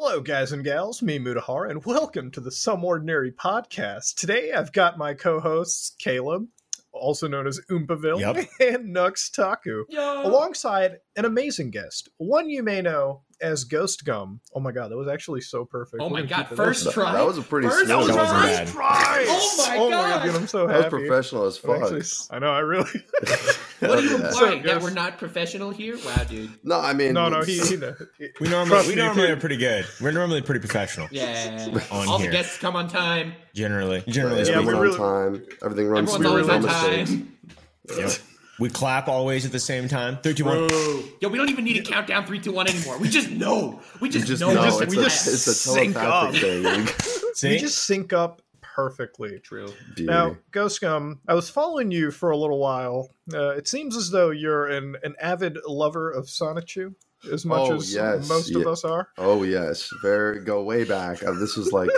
Hello, guys and gals, me Mutahar, and welcome to the Some Ordinary Podcast. Today I've got my co-hosts, Caleb, also known as Oompaville, and Nux Taku, alongside an amazing guest, one you may know as Ghost Gum. Oh my god, that was actually so perfect. Oh my god, first try. That was a pretty smooth. That wasn't bad. Try. Oh my god, dude, I'm so happy. That was professional as fuck. Actually, I know, I really... What are you implying? So, that we're not professional here? Wow, dude. No, I mean... No, we normally are pretty good. We're normally pretty professional. Yeah. On All here. the guests come on time. Generally. Everything's we're really- on time. Everything runs Everyone's smooth. always No on mistakes. time. Yep. We clap always at the same time. 3, 2, 1. Whoa. Yo, we don't even need to count down 3, 2, 1 anymore. We just know. We just know. we just It's a sync up. telepathic thing. See? We just sync up perfectly. True. Dude. Now, Ghost Gum, I was following you for a little while. It seems as though you're an avid lover of Sonichu, as much as most of us are. Oh, yes. Go way back. This was like...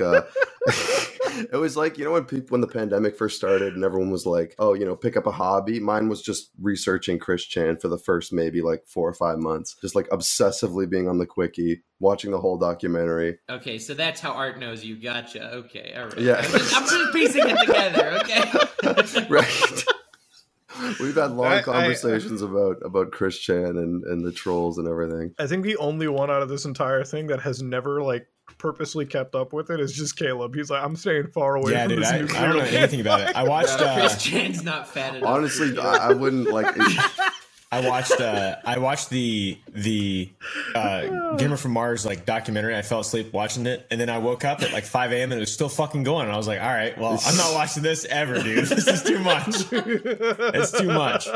it was like, you know, when the pandemic first started and everyone was like, oh, you know, pick up a hobby. Mine was just researching Chris Chan for the first maybe like 4 or 5 months. Just like obsessively being on the quickie, watching the whole documentary. Okay, so that's how Art knows you. Gotcha. Okay, all right. Yeah. I'm just piecing it together, okay? Right. We've had long conversations about Chris Chan and the trolls and everything. I think the only one out of this entire thing that has never, like, purposely kept up with it is just Caleb. He's like, I'm staying far away from dude, this I don't know anything about it. I watched... Chris Chan's not fat enough. Honestly, I wouldn't like... I watched the Gamer from Mars like documentary. I fell asleep watching it, and then I woke up at like 5 a.m. and it was still fucking going. And I was like, all right, well, I'm not watching this ever, dude. This is too much. It's too much.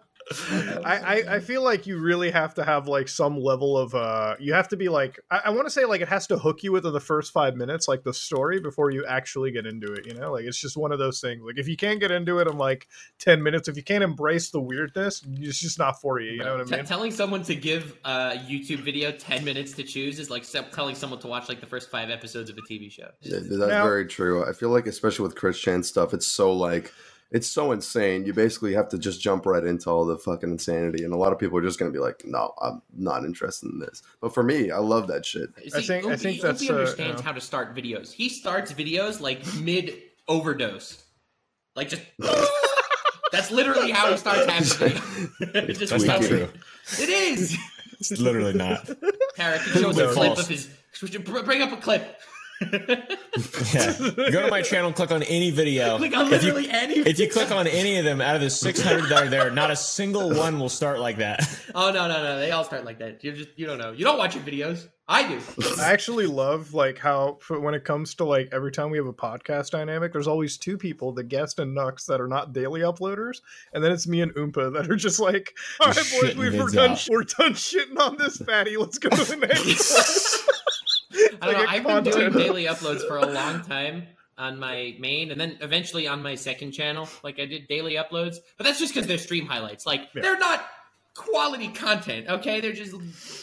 I feel like you really have to have like some level of you have to be like I want to say like it has to hook you within the first 5 minutes, like the story, before you actually get into it, you know? Like it's just one of those things. Like if you can't get into it in like 10 minutes, if you can't embrace the weirdness, it's just not for you, you know what I mean? Telling someone to give a YouTube video 10 minutes to choose is like telling someone to watch like the first 5 episodes of a TV show. Yeah, that's very true. I feel like especially with Chris Chan stuff, it's so insane. You basically have to just jump right into all the fucking insanity. And a lot of people are just going to be like, no, I'm not interested in this. But for me, I love that shit. See, I think that's Opie understands how to start videos. He starts videos like mid-overdose. Like just... That's literally how he starts having videos. That's not true. It is! It's literally not. Tarek, he shows a clip of his... Bring up a clip. Yeah. Go to my channel and click on any video. Click on literally any video. If you click on any of them out of the 600 that are there, not a single one will start like that. Oh, no. They all start like that. You don't know. You don't watch your videos. I do. I actually love like how when it comes to like every time we have a podcast dynamic, there's always 2 people, the guest and Nux, that are not daily uploaders, and then it's me and Oompa that are just like, all right, boys, we're done shitting on this fatty. Let's go to the next one. I don't know. I've been doing daily uploads for a long time on my main, and then eventually on my second channel. Like I did daily uploads, but that's just because they're stream highlights. Like they're not quality content. Okay, they're just.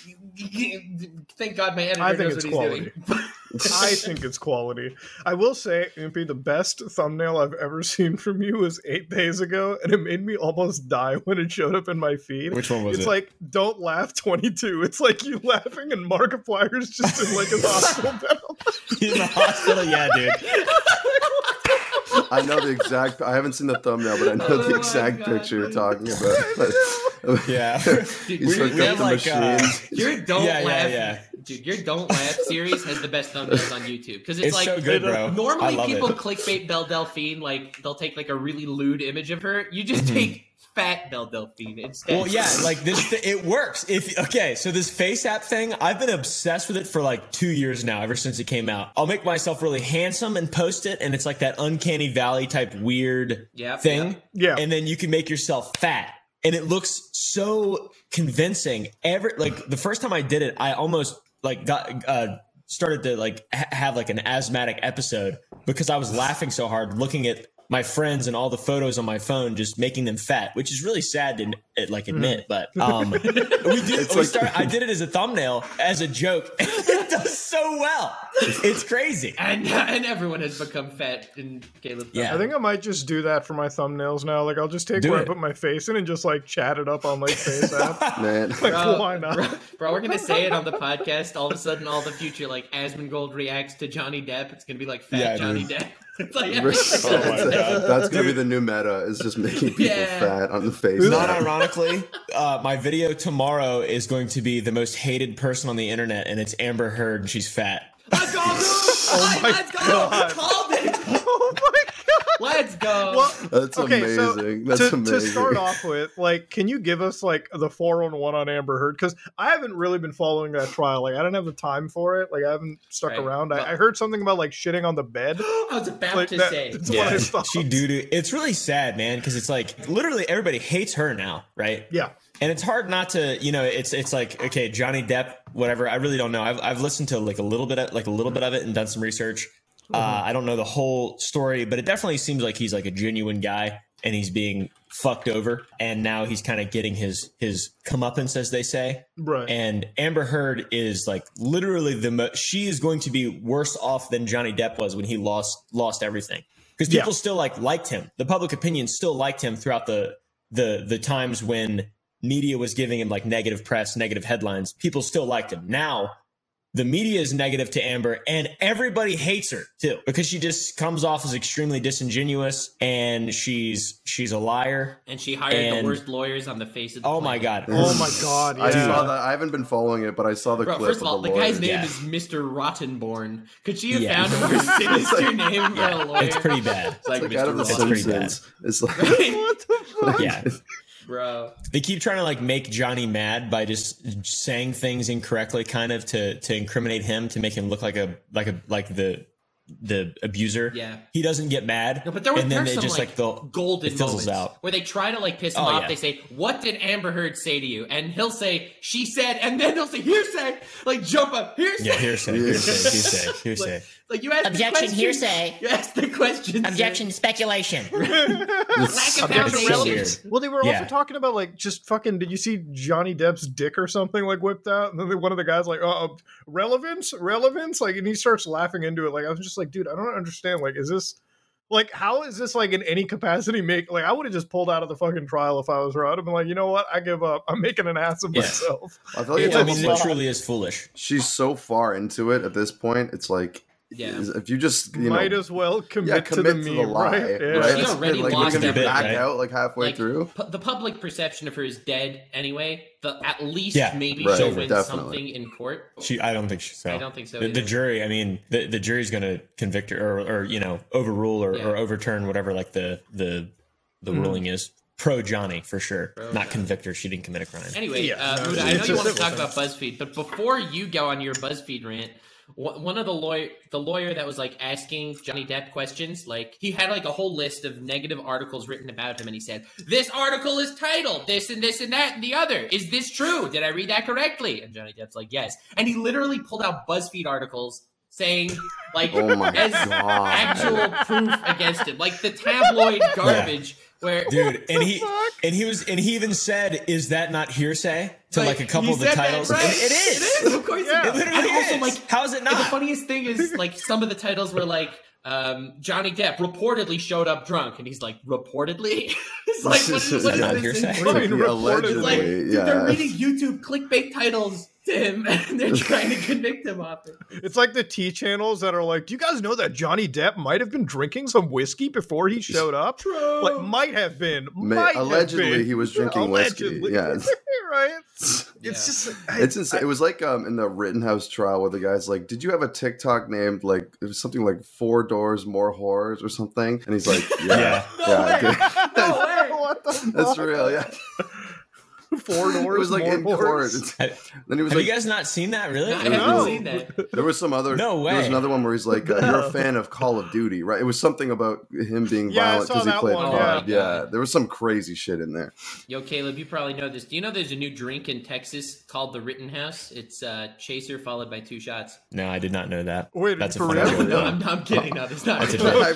Thank God my editor knows what he's doing. I think it's quality. I will say, Oompy, the best thumbnail I've ever seen from you was 8 days ago, and it made me almost die when it showed up in my feed. Which one was it? It's like, don't laugh 22. It's like you laughing and Markiplier's just in like his hospital bed. He's in the hospital, yeah, dude. I know the exact... I haven't seen the thumbnail, but I know the exact picture you're talking about. Yeah. Dude, He's hooked up the machines. Your Don't Laugh... Yeah. Dude, your Don't Laugh series has the best thumbnails on YouTube. Because it's like... so good, bro. Normally people clickbait Belle Delphine, like, they'll take, like, a really lewd image of her. You just take fat Belle Delphine instead. Well, yeah, like this, it works. So this face app thing, I've been obsessed with it for like 2 years now, ever since it came out. I'll make myself really handsome and post it, and it's like that uncanny valley type weird thing. Yeah. And then you can make yourself fat. And it looks so convincing. Like the first time I did it, I almost like started to like have like an asthmatic episode because I was laughing so hard looking at my friends and all the photos on my phone, just making them fat, which is really sad to admit. But I did it as a thumbnail, as a joke. It does so well. It's crazy. And everyone has become fat in Caleb. Yeah. I think I might just do that for my thumbnails now. Like, I'll just take where I put my face in and just like chat it up on like Face app. Man, Like, why not? Bro, we're gonna say it on the podcast. All of a sudden, all the future like Asmongold reacts to Johnny Depp. It's gonna be like fat Johnny Depp. It's like, that's gonna be the new meta. Is just making people fat on the face. Not ironically, my video tomorrow is going to be the most hated person on the internet, and it's Amber Heard, and she's fat. Let's go! Let's go! Called it! Oh my god! Let's go! Well, that's amazing. That's amazing. To start off with, like, can you give us like the 411 on Amber Heard? Because I haven't really been following that trial. Like, I didn't have the time for it. Like, I haven't stuck around. I heard something about like shitting on the bed. I was about to say. It's really sad, man, because it's like literally everybody hates her now, right? Yeah. And it's hard not to, it's like, okay, Johnny Depp, whatever. I really don't know. I've listened to like a little bit of it and done some research. I don't know the whole story, but it definitely seems like he's like a genuine guy and he's being fucked over. And now he's kind of getting his comeuppance, as they say. Right. And Amber Heard is like literally she is going to be worse off than Johnny Depp was when he lost everything. Because people still liked him. The public opinion still liked him throughout the times when media was giving him like negative press, negative headlines. People still liked him. Now, the media is negative to Amber, and everybody hates her too because she just comes off as extremely disingenuous, and she's a liar. And she hired the worst lawyers on the face of the planet. My god! Oh my god! Yeah. I saw that. I haven't been following it, but I saw the clip. First of all, the guy's name is Mr. Rottenborn. Could she have found a more sinister name for a lawyer? It's pretty bad. It's like Mr. out of the Simpsons. It's like What the fuck? Yeah. Bro, they keep trying to like make Johnny mad by just saying things incorrectly, kind of to incriminate him, to make him look like the abuser. Yeah, he doesn't get mad. No, but there they some just like the golden moments out where they try to like piss him off. They say, "What did Amber Heard say to you?" And he'll say, "She said," and then they'll say, "Hearsay!" Like jump up, hearsay. Yeah, hearsay. Like you asked objection, the question, hearsay. You asked the question. Objection, speculation. Lack of foundation. Well, they were also talking about like just fucking. Did you see Johnny Depp's dick or something like whipped out? And then one of the guys like, relevance, like, and he starts laughing into it. Like, I was just like, dude, I don't understand. Like, is this like, how is this like in any capacity like, I would have just pulled out of the fucking trial if I was her. I'd have been like, you know what, I give up. I'm making an ass of myself. I feel like it truly is foolish. She's so far into it at this point. It's like. Yeah. If you just might as well commit to the meme, lie, right? Yeah. Right? She already like, lost it back out like halfway through. The public perception of her is dead anyway. At least maybe right, she'll win definitely. something in court. I don't think so. I don't think so. The jury. I mean, the jury's going to convict her or overrule or overturn whatever like the ruling is. Pro Johnny for sure, not convict her. She didn't commit a crime. Anyway, Muda, I know you want to talk about BuzzFeed, but before you go on your BuzzFeed rant. One of the lawyer that was like asking Johnny Depp questions, like he had like a whole list of negative articles written about him, and he said, "This article is titled this and this and that and the other. Is this true? Did I read that correctly?" And Johnny Depp's like, "Yes." And he literally pulled out BuzzFeed articles saying like as actual proof against him, like the tabloid garbage. Where dude, and he even said, "Is that not hearsay?" To like a couple of the titles. Right. It is. It is. Of course, it literally and is. Also, like, how is it not? The funniest thing is like some of the titles were like Johnny Depp reportedly showed up drunk, and he's like, reportedly? It's like, what is not this? hearsay? What do you mean, allegedly? Like, dude, they're reading YouTube clickbait titles to him, and they're trying to convict him off it. It's like the T channels that are like, do you guys know that Johnny Depp might have been drinking some whiskey before he showed up? True. Like, might have been. Allegedly, he was drinking whiskey. Yeah. Right? It's just... It's insane. It was like in the Rittenhouse trial where the guy's like, did you have a TikTok named like, it was something like 4 Doors, More Whores or something? And he's like, yeah. No way. What the fuck? That's real, yeah. 4 doors. It was like in court. Then he was Have like, you guys not seen that? Really? I haven't seen that. there was some other. No way. There was another one where he's like, "You're a fan of Call of Duty, right?" It was something about him being violent I saw because he that played one, COD. yeah. Yeah, there was some crazy shit in there. Yo, Caleb, you probably know this. Do you know there's a new drink in Texas called the Rittenhouse? It's chaser followed by 2 shots. No, I did not know that. Wait, that's a for funny real? joke. No, I'm kidding. No, it's not. That's a real. joke.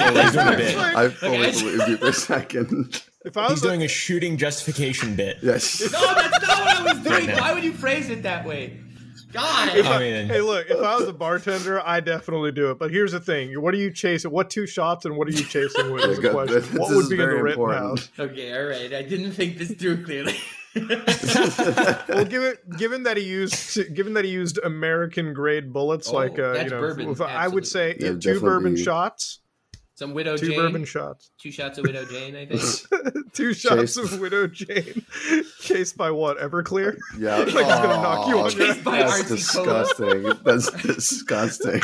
I fully Okay. believed you for a second. If I was He's doing a shooting justification bit. Yes. No, that's not what I was doing. Right now. Why would you phrase it that way? God. I mean, hey, look, if I was a bartender, I definitely do it. But here's the thing: what are you chasing? What 2 shots and what are you chasing with? Is the Good. question. This What is would be in the very Rittenhouse? important. Okay, all right. I didn't think this through clearly. Well, given that he used American grade bullets, Oh, like that's bourbon, I would say Yeah, 2 definitely. bourbon shots, Some Widow 2 Jane. bourbon shots, 2 shots of Widow Jane, I think. 2 shots Chased. of Widow Jane, chased by what? Everclear? Yeah. Like he's gonna knock you on your Chased by That's RC Cola. disgusting. That's disgusting.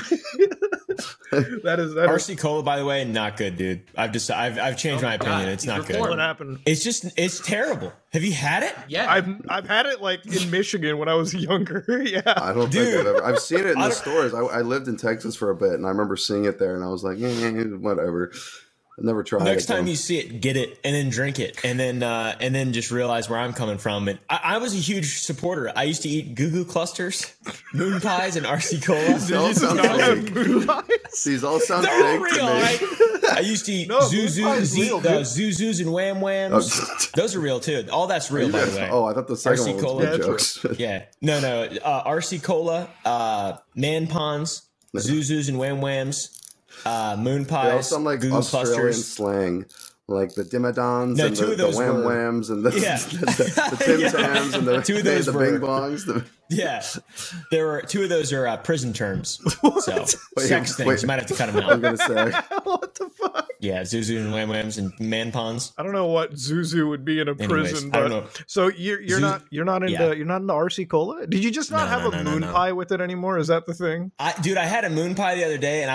That is RC Cola, by the way, not good, dude. I've changed my opinion. God, It's he's not reformed. good. what happened. It's terrible. Have you had it? Yeah. I've had it like in Michigan when I was younger. Yeah. I don't Dude. think I've seen it in I the don't- stores. I lived in Texas for a bit, and I remember seeing it there, and I was like, whatever. I never tried Next it. time though. you see it, get it and then drink it, and then just realize where I'm coming from. And I was a huge supporter. I used to eat Goo Goo Clusters, moon pies, and RC Cola. These all sound fake. These all sound They're all fake real. to me. I used to eat No, Moon Pie is real, dude. Zuzus and Wham Whams. Oh. Those are real too. All that's real, by the way. Oh, I thought the second RC one Cola. was Yeah, jokes. Yeah. No. RC Cola, Man Pons, Zuzus and Wham Whams, Moon They all Pies, sound like Goo Goo Australian Clusters. slang. Like the Dimadons No, and two the of those Wham were- Whams and the, Yeah. the Tim Yeah. Tams and the, Two of those the were- Bing Bongs. Yeah, there were 2 of those are prison terms. So Wait, sex things. wait. You might have to cut them I'm out. going to say. What the fuck? Yeah, Zuzu and Wham Whams and Man Pons. I don't know what Zuzu would be in a Anyways, prison, I don't but know. so you're not into Yeah. you're not into RC Cola? Did you just not No, have no, a no, moon no. pie with it anymore? Is that the thing? Dude, I had a moon pie the other day, and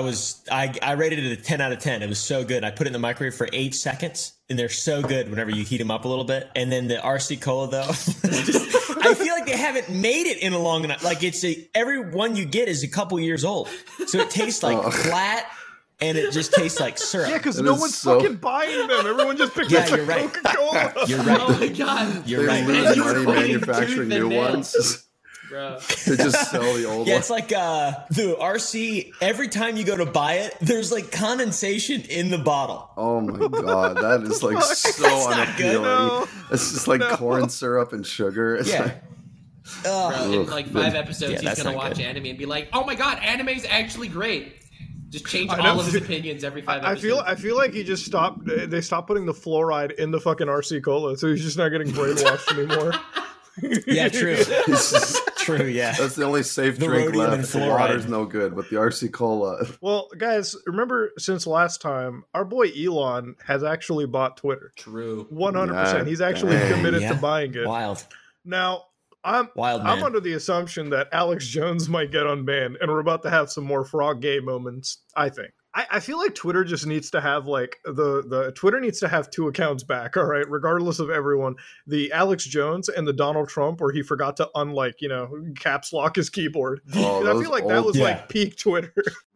I rated it a 10 out of 10. It was so good. I put it in the microwave for 8 seconds, and they're so good whenever you heat them up a little bit. And then the RC Cola, though, I feel like they haven't made it in a long enough. Like every one you get is a couple years old, so it tastes like flat, and it just tastes like syrup. Yeah, because That no is one's so- fucking buying them. Everyone just picks Yeah, up you're a right. Coca-Cola. You're Oh right. my God. You're They right. lose You were money fighting manufacturing tooth and new nail. ones. Bro. They just sell the old Yeah, ones. it's like the RC. Every time you go to buy it, there's like condensation in in the bottle. Oh my god, that is like so not good. unappealing. No. It's just like corn syrup and sugar. It's Yeah. like, Bro, in Ugh. like 5 episodes, Yeah, he's that's gonna not watch good. anime and be like, "Oh my God, anime's actually great." Just change I know. all of his opinions every 5 I episodes. feel like he just stopped. They stopped putting the fluoride in the fucking RC Cola, so he's just not getting brainwashed anymore. Yeah, true. it's just- True, yeah. that's the only safe The drink rhodium left. and The water's fluoride. no good, but the RC Cola. Well, guys, remember since last time, our boy Elon has actually bought Twitter. True. 100%. He's actually Dang. committed Yeah. to buying it. Wild. Now, I'm Wild I'm man. under the assumption that Alex Jones might get unbanned, and we're about to have some more frog gay moments. I think. I feel like Twitter just needs to have like the Twitter needs to have 2 accounts back. All right, regardless of everyone, the Alex Jones and the Donald Trump, where he forgot to caps lock his keyboard. Oh, I those feel like that old- was Yeah. like peak Twitter.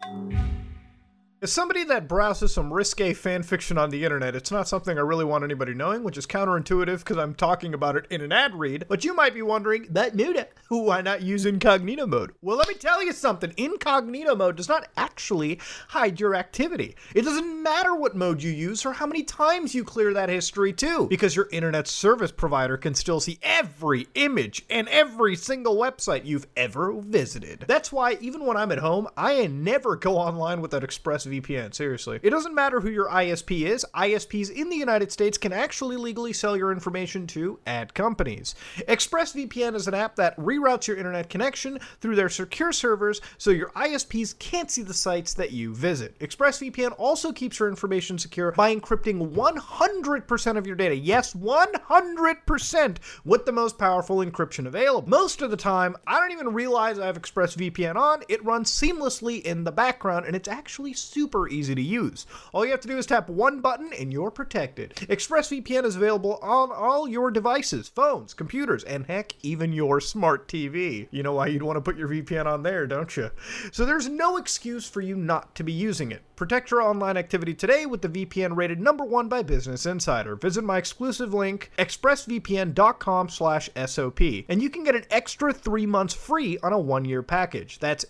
As somebody that browses some risque fan fiction on the internet, it's not something I really want anybody knowing, which is counterintuitive because I'm talking about it in an ad read. But you might be wondering, that Muda, why not use incognito mode? Well, let me tell you something. Incognito mode does not actually hide your activity. It doesn't matter what mode you use or how many times you clear that history too, because your internet service provider can still see every image and every single website you've ever visited. That's why even when I'm at home, I never go online without ExpressVPN. Seriously. It doesn't matter who your ISP is. ISPs in the United States can actually legally sell your information to ad companies. ExpressVPN is an app that reroutes your internet connection through their secure servers so your ISPs can't see the sites that you visit. ExpressVPN also keeps your information secure by encrypting 100% of your data. Yes, 100% with the most powerful encryption available. Most of the time, I don't even realize I have ExpressVPN on. It runs seamlessly in the background, and it's actually super super easy to use. All you have to do is tap one button and you're protected. ExpressVPN is available on all your devices, phones, computers, and heck, even your smart TV. You know why you'd want to put your VPN on there, don't you? So there's no excuse for you not to be using it. Protect your online activity today with the VPN rated #1 by Business Insider. Visit my exclusive link, expressvpn.com/SOP, and you can get an extra 3 months free on a 1-year package. That's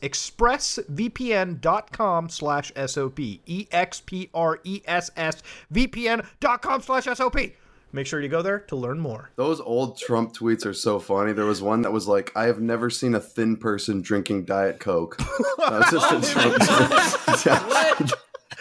expressvpn.com/SOP, expressvpn.com/SOP. Make sure you go there to learn more. Those old Trump tweets are so funny. There was one that was like, I have never seen a thin person drinking Diet Coke. That was just a Trump tweet. What?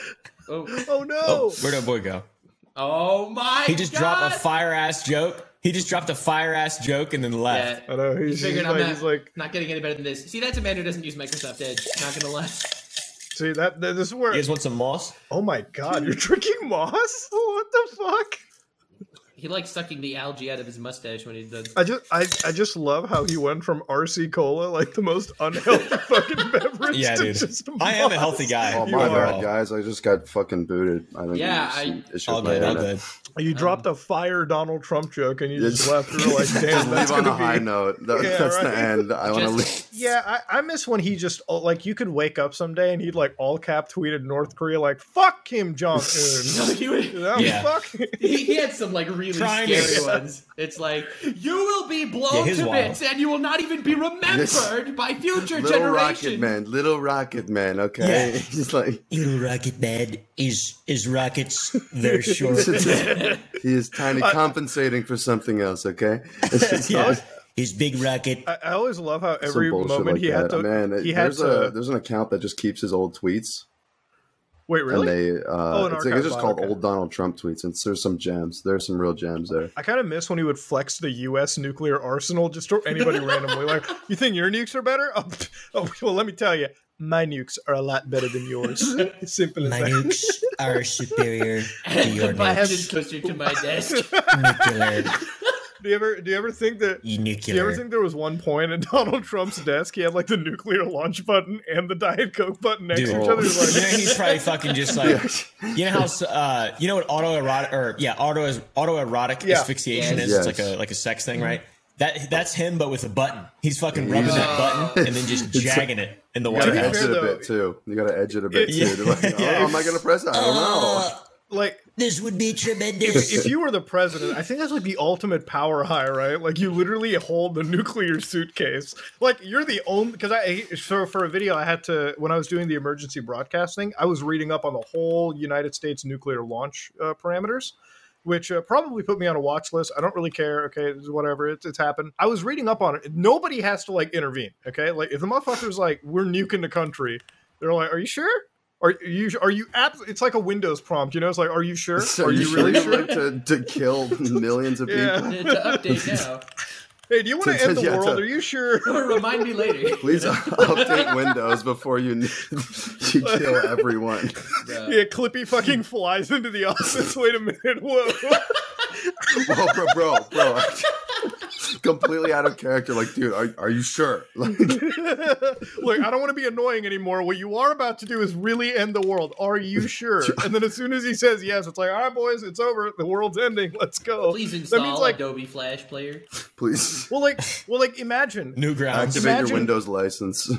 Oh no! Oh, where'd our boy go? Oh my! He just dropped a fire ass joke. He just dropped a fire ass joke and then left. I know. He's like, not getting any better than this. See, that's a man who doesn't use Microsoft Edge. Not gonna lie. See this is where. You guys want some moss? Oh my god! You're drinking moss? What the fuck? He likes sucking the algae out of his mustache when he does. I just love how he went from RC Cola, like the most unhealthy fucking beverage. Yeah, to dude. Just I am a healthy guy. Oh, my bad, guys. I just got fucking booted. I think all good. You dropped a fire Donald Trump joke and you just left. You were like, damn, that's leave on gonna a be... high note. That's the end. I want to leave. Yeah, I miss when he just, like, you could wake up someday and he'd, like, all cap tweeted North Korea, like, fuck Kim Jong-un. Fuck. He had some, like, really scary ones. It's like, you will be blown to bits and you will not even be remembered by future generations. Little Rocket Man, okay? Yeah. He's like, Little Rocket Man is rockets very short. he is tiny compensating for something else, okay? His big rocket. I always love how every moment like he had to. Man, there's an account that just keeps his old tweets. Wait, really? And it's just called Old Donald Trump tweets, and there's some gems. There's some real gems there. I kind of miss when he would flex the U.S. nuclear arsenal just to anybody randomly. Like, you think your nukes are better? Oh, well, let me tell you, my nukes are a lot better than yours. Simple as that. My nukes are superior to your nukes. I have nukes. this closer to my desk. Nuclear. Do you ever think that? Do you ever think there was one point in Donald Trump's desk he had like the nuclear launch button and the Diet Coke button next to each other? Like, he's probably fucking just like, you know how you know what autoerotic asphyxiation is? Yes. It's like a sex thing, right? That's him, but with a button. He's fucking rubbing that button and then just jagging it in the White House. House. You gotta edge it a bit too. You gotta edge it a bit too. Like, how am I gonna press it? I don't know. Like, this would be tremendous. If you were the president, I think that's like the ultimate power high, right? Like, you literally hold the nuclear suitcase. Like, you're the only, because for a video I had to, when I was doing the emergency broadcasting, I was reading up on the whole United States nuclear launch parameters, which probably put me on a watch list. I don't really care. Okay, whatever. It's happened. I was reading up on it. Nobody has to like intervene. Okay, like if the motherfucker's like, we're nuking the country, they're like, are you sure? Are you it's like a Windows prompt, you know? It's like, are you sure? So are you really sure? To kill millions of people? To update now. Hey, do you want to end the world? Are you sure? Remind me later. Please update Windows before you kill everyone. Yeah, Clippy fucking flies into the office. Wait a minute. Whoa. Whoa, bro. Completely out of character. Like, dude, are you sure? Like, look, I don't want to be annoying anymore. What you are about to do is really end the world. Are you sure? And then as soon as he says yes, it's like, all right, boys, it's over. The world's ending. Let's go. Please install Adobe Flash Player. Please. Well, imagine. Newgrounds. Activate your Windows license.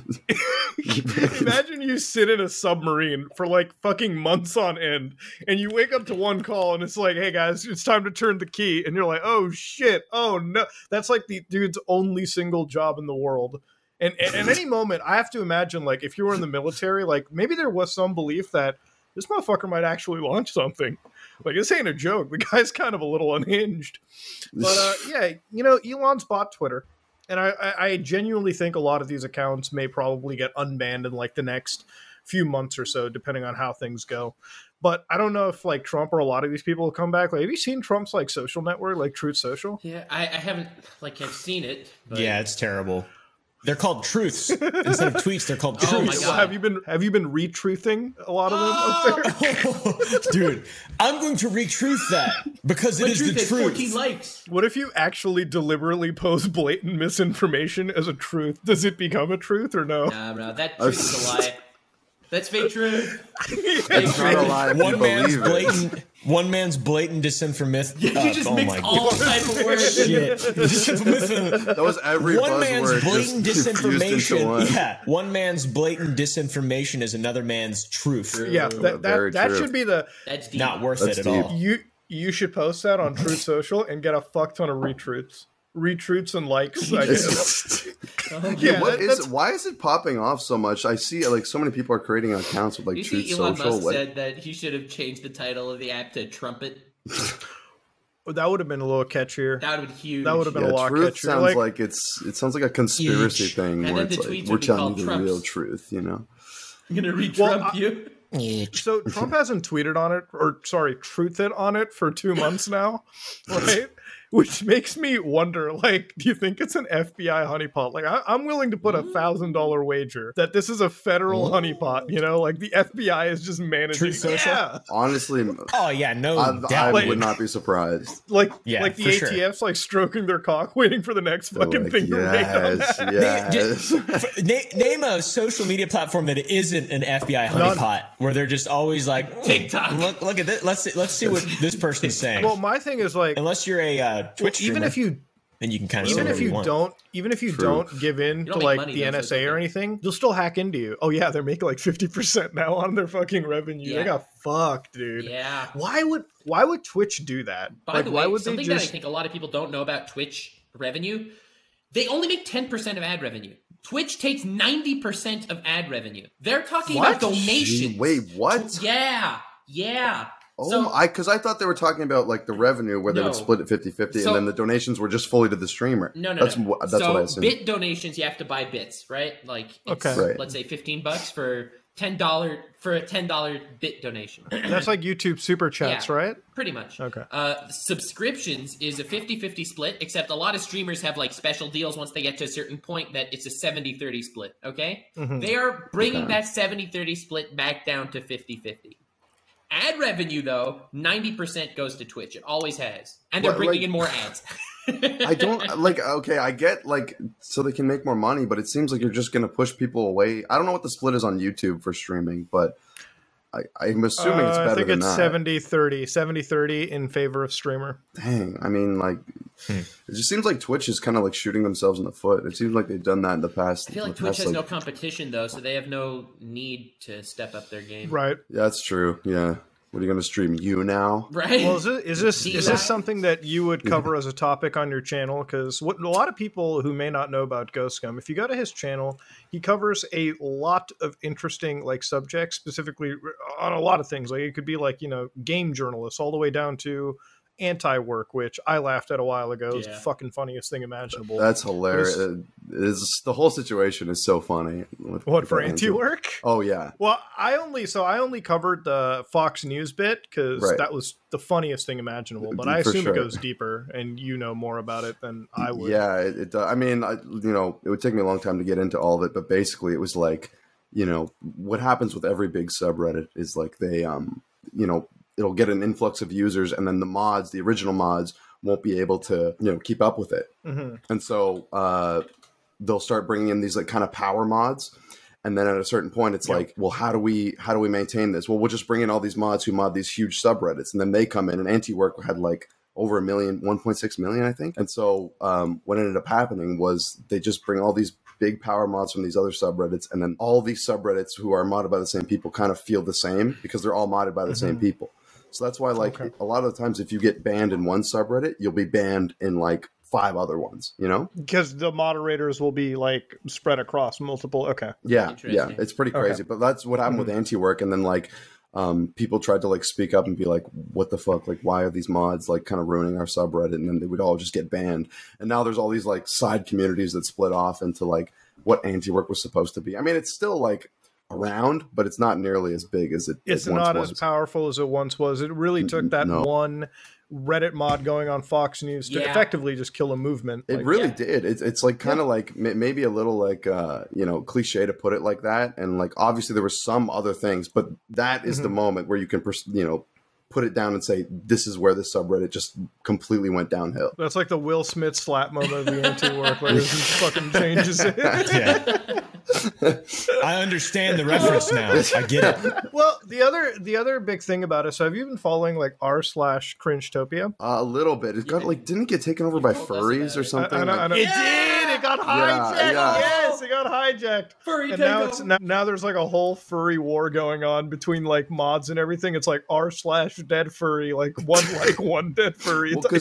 Imagine you sit in a submarine for like fucking months on end, and you wake up to one call, and it's like, hey guys, it's time to turn the key, and you're like, oh shit, oh no. That's like the dude's only single job in the world. And at any moment, I have to imagine, like, if you were in the military, like, maybe there was some belief that this motherfucker might actually launch something. Like, this ain't a joke. The guy's kind of a little unhinged. But, yeah, you know, Elon's bought Twitter. And I genuinely think a lot of these accounts may probably get unbanned in, like, the next few months or so, depending on how things go. But I don't know if, like, Trump or a lot of these people will come back. Like, have you seen Trump's, like, social network, like Truth Social? Yeah, I haven't, like, I've seen it. But... Yeah, it's terrible. They're called truths. Instead of tweets, they're called truths. Oh my God. Have you been retruthing a lot of them up there? Dude, I'm going to retruth that because it is the truth. 14 likes. What if you actually deliberately post blatant misinformation as a truth? Does it become a truth or no? Nah, that truth is a lie. That's fake truth. It's not a lie if you believe it. One man's blatant disinformation. You just mixed all type of words. Shit. That was every one man's buzzword blatant just confused into one. disinformation. Yeah, one man's blatant disinformation is another man's truth. Yeah, that should be the. That's deep. Not worth That's it deep. at all. You should post that on Truth Social and get a fuck ton of retweets and likes. I guess. Yeah, why is it popping off so much? I see like so many people are creating accounts with like you Truth see Elon Social. Musk said that he should have changed the title of the app to Trumpet. That would have been a little catchier. That would have been huge. That would have been a lot Truth catchier. sounds like it sounds like a conspiracy thing And where then it's the like tweets we're would be telling called you the Trumps. real truth, you know. I'm gonna re-Trump you. So Trump hasn't tweeted on it, or sorry, truthed on it for 2 months now, right? Which makes me wonder, like, do you think it's an FBI honeypot? Like, I'm willing to put $1,000 wager that this is a federal honeypot, you know? Like, the FBI is just managing. Truth Social? Yeah. Honestly, Oh yeah, no I doubt. would not be surprised. Like Yeah, the for sure. ATF's, like, stroking their cock, waiting for the next They're fucking like, thing to rate on yes, that. yes. Name a social media platform that isn't an FBI honeypot, where they're just always like TikTok. Look at this. Let's see what this person's saying. Well, my thing is, like, Unless you're a Twitch streamer, even if you then you can kind of even if you don't True. don't give in You to don't make like money, the though, so NSA it's or okay. anything, they'll still hack into you. Oh yeah, they're making like 50% now on their fucking revenue. Yeah. They got fucked, dude. Yeah. Why would Twitch do that? By Like, the why way, would they something that I just think a lot of people don't know about Twitch revenue, they only make 10% of ad revenue. Twitch takes 90% of ad revenue. They're talking What? about donations. Wait, what? Yeah. Oh, So- because I thought they were talking about like the revenue where they No. would split it 50-50 So- and then the donations were just fully to the streamer. No. That's So what I assumed. bit donations, you have to buy bits, right? Like, it's, Okay. Right. let's say $15 for a $10 bit donation. that's like YouTube super chats, Yeah. right? Pretty much. Okay. Subscriptions is a 50-50 split, except a lot of streamers have like special deals once they get to a certain point that it's a 70-30 split, okay? Mhm. They are bringing Okay. that 70-30 split back down to 50-50. Ad revenue, though, 90% goes to Twitch. It always has. And they're Well, bringing like- in more ads. I don't like. Okay, I get like so they can make more money, but it seems like you're just going to push people away. I don't know what the split is on YouTube for streaming, but I'm assuming it's better I think than it's that. 70-30 in favor of streamer. Dang, I mean, like, it just seems like Twitch is kind of like shooting themselves in the foot. It seems like they've done that in the past. I feel like the Twitch past, has no competition, though, so they have no need to step up their game. Right. Yeah, that's true. Yeah, what are you going to stream? You now? Right? Well, is this DUI? something that you would cover as a topic on your channel? Because what a lot of people who may not know about Ghost Scum, if you go to his channel, he covers a lot of interesting like subjects, specifically on a lot of things. Like it could be like game journalists, all the way down to anti-work, which I laughed at a while ago. It's the Yeah. fucking funniest thing imaginable. That's hilarious. The whole situation is so funny. What, for that anti-work? Oh yeah. Well, I only covered the Fox News bit because Right. that was the funniest thing imaginable. But I For assume sure. it goes deeper, and you know more about it than I would. Yeah, it does. I mean, it would take me a long time to get into all of it, but basically, it was like, what happens with every big subreddit is like they, it'll get an influx of users, and then the original mods, won't be able to, keep up with it, Mm-hmm. and so they'll start bringing in these like kind of power mods. And then at a certain point, it's like, well, how do we maintain this? Well, we'll just bring in all these mods who mod these huge subreddits, and then they come in. And Anti-Work had like over 1.6 million, I think. And so what ended up happening was they just bring all these big power mods from these other subreddits, and then all these subreddits who are modded by the same people kind of feel the same because they're all modded by the same people. So that's why, like, a lot of the times, if you get banned in one subreddit, you'll be banned in like 5 other ones. Because the moderators will be like spread across multiple. Okay. Yeah, Interesting. it's pretty crazy. But that's what happened with Anti-Work, and then like people tried to like speak up and be like, what the fuck, like why are these mods like kind of ruining our subreddit? And then they would all just get banned. And now there's all these like side communities that split off into like what Anti-Work was supposed to be. I mean, it's still like around, but it's not nearly as big as it It's once not was. as powerful as it once was. It really took that No. one Reddit mod going on Fox News to Yeah. effectively just kill a movement. It Like, really yeah. did. It's like kind of like maybe a little like cliche to put it like that, and like obviously there were some other things, but that is the moment where you can put it down and say, this is where the subreddit just completely went downhill. That's like the Will Smith slap moment of the anti-work where he fucking changes it. Yeah. I understand the reference now. I get it. Well, the other big thing about it, so have you been following like r/Cringetopia? A little bit. It got like, didn't it get taken over by furries or something? I know. It did. It got hijacked. Yeah. Yes, it got hijacked. Furry And now there's like a whole furry war going on between like mods and everything. It's like r/dead furry, like one dead furry. Well,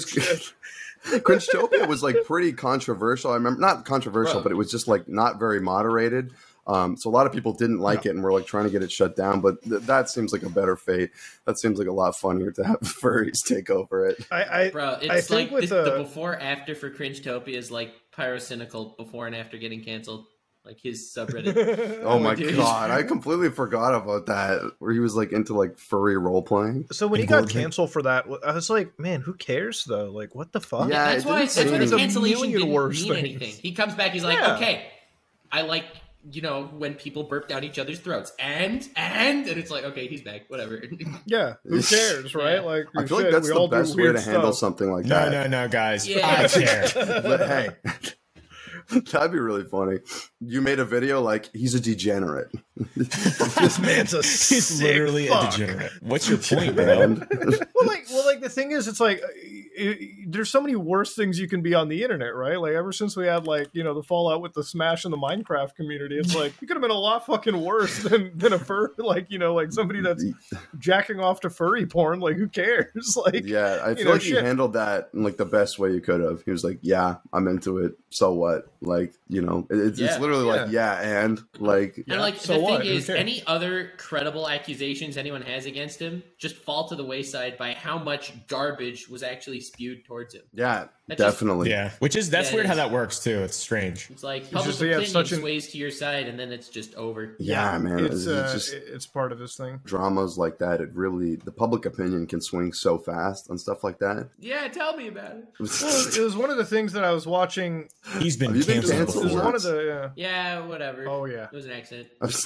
Cringetopia was like pretty controversial. I remember, not controversial, but it was just like not very moderated. So a lot of people didn't like it and were like trying to get it shut down. But that seems like a better fate. That seems like a lot funnier to have furries take over it. It's like the before after for Cringetopia is like Pyrocynical before and after getting canceled. Like his subreddit. Oh my god, I completely forgot about that. Where he was like into like furry role playing. So when he got canceled for that, I was like, man, who cares though? Like, what the fuck? Yeah, that's why the cancellation didn't worse mean anything. He comes back, he's like, okay, I like, you know, when people burp down each other's throats, and it's like, okay, he's back, whatever. Yeah, who cares, right? Like, I feel like that's the best way to handle something like that. No, guys, yeah. I care. But hey. That'd be really funny. You made a video like he's a degenerate. This man's a sick literally fuck. A degenerate. What's your point, man? well, like the thing is, it's like there's so many worse things you can be on the internet, right? Like ever since we had like the fallout with the Smash and the Minecraft community, it's like you could have been a lot fucking worse than a fur, like like somebody that's jacking off to furry porn. Like who cares? Like yeah, I feel like he handled that in like the best way you could have. He was like, yeah, I'm into it. So what? Like it's literally like and like so the what? thing is, any other credible accusations anyone has against him just fall to the wayside by how much garbage was actually spewed towards him. Yeah, definitely. That's weird how that works too. It's strange. It's like public opinion sways to your side, and then it's just over. Yeah, man, it's part of this thing. Dramas like that, the public opinion can swing so fast on stuff like that. Yeah, tell me about it. Well, it was one of the things that I was watching. He's been canceled. It was one of the whatever. Oh yeah, it was an accident.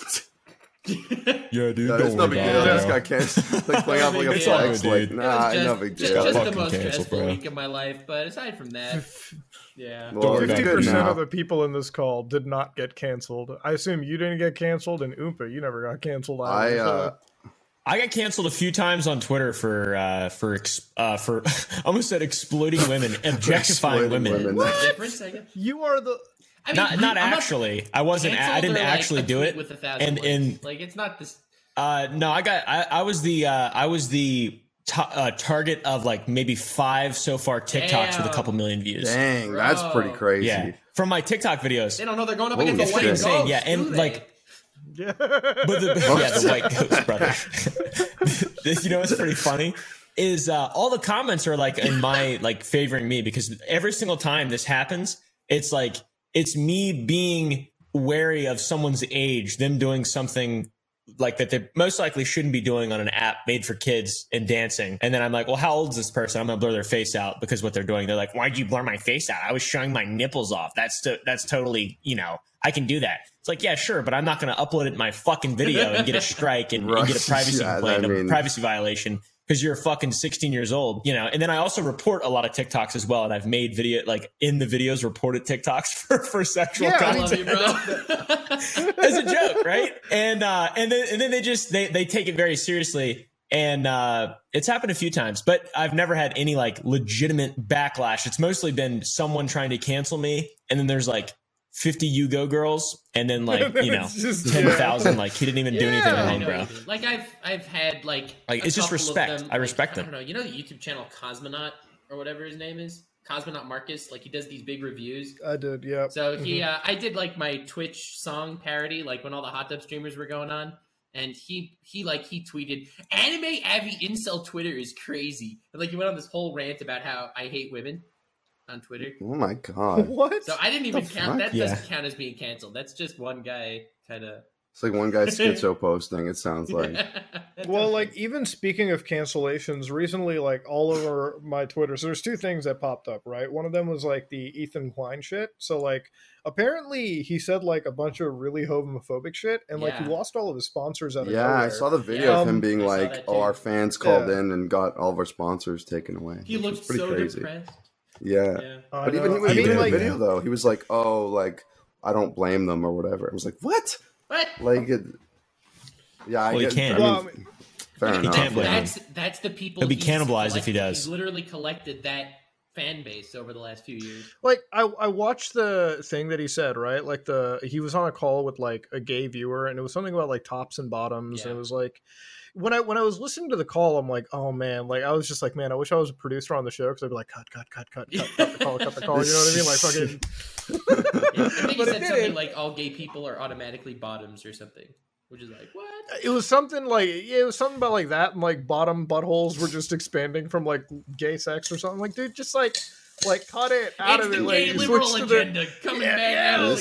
Yeah, dude. It's no big deal. I just got canceled. Like playing off like a flex. Like, no big deal. Just the most stressful week of my life. But aside from that, yeah. 50% of the people in this call did not get canceled. I assume you didn't get canceled, and Oompa, you never got canceled either. I got canceled a few times on Twitter for I almost said exploiting women, objectifying women. You are the. I mean, not actually. I wasn't. I didn't actually do it. With 1,000 and like it's not this. No, I was the target of like maybe 5 so far TikToks with a couple million views. Dang, that's pretty crazy. Yeah, from my TikTok videos. They don't know they're going up against the white ghost. Yeah, and like. Yeah. But the white ghost brother. You know what's pretty funny is all the comments are like in my like favoring me, because every single time this happens, it's like it's me being wary of someone's age, them doing something like that they most likely shouldn't be doing on an app made for kids and dancing. And then I'm like, well, how old is this person? I'm gonna blur their face out because what they're doing. They're like, why'd you blur my face out? I was showing my nipples off. That's totally, I can do that. It's like, yeah, sure, but I'm not going to upload it in my fucking video and get a strike and get a privacy complaint, a privacy violation because you're fucking 16 years old, And then I also report a lot of TikToks as well, and I've made video like in the videos reported TikToks for sexual content. As a joke, right? And then they take it very seriously. And it's happened a few times, but I've never had any like legitimate backlash. It's mostly been someone trying to cancel me, and then there's like 50 you go girls, and then like 10,000 like he didn't even do anything wrong, bro. Like I've had like it's just respect. I respect them. I don't know. You know the YouTube channel Cosmonaut or whatever his name is, Cosmonaut Marcus. Like he does these big reviews. I did, yeah. So he I did like my Twitch song parody, like when all the hot tub streamers were going on. And he tweeted, "Anime Abby incel Twitter is crazy." And like he went on this whole rant about how I hate women on Twitter. Oh my god! What? So I didn't even count. That doesn't count as being canceled. That's just one guy kind of. It's like one guy schizo posting. It sounds like. Well, like even speaking of cancellations, recently, like all over my Twitter, so there's two things that popped up, right? One of them was like the Ethan Klein shit. So like apparently he said like a bunch of really homophobic shit, and like he lost all of his sponsors out of nowhere. I saw the video of him being like, "Oh, our fans called in and got all of our sponsors taken away." He looked so crazy. Depressed. Yeah. But even he was in the video though. He was like, "Oh, like I don't blame them or whatever." I was like, "What? What?" Like, yeah, well, I can't. I mean, fair enough. That's the people. He'll be cannibalized if he does. He's literally collected that fan base over the last few years. Like I watched the thing that he said, right? Like he was on a call with like a gay viewer, and it was something about like tops and bottoms, and it was like. When I was listening to the call, I'm like, oh man, like I was just like, man, I wish I was a producer on the show because I'd be like, cut the call, you know what I mean? Like fucking. I think he said something like, all gay people are automatically bottoms or something, which is like, what? It was something like, it was something about like that, and like bottom buttholes were just expanding from like gay sex or something. Like, dude, just like cut it out of it. It's the gay liberal agenda coming back out. I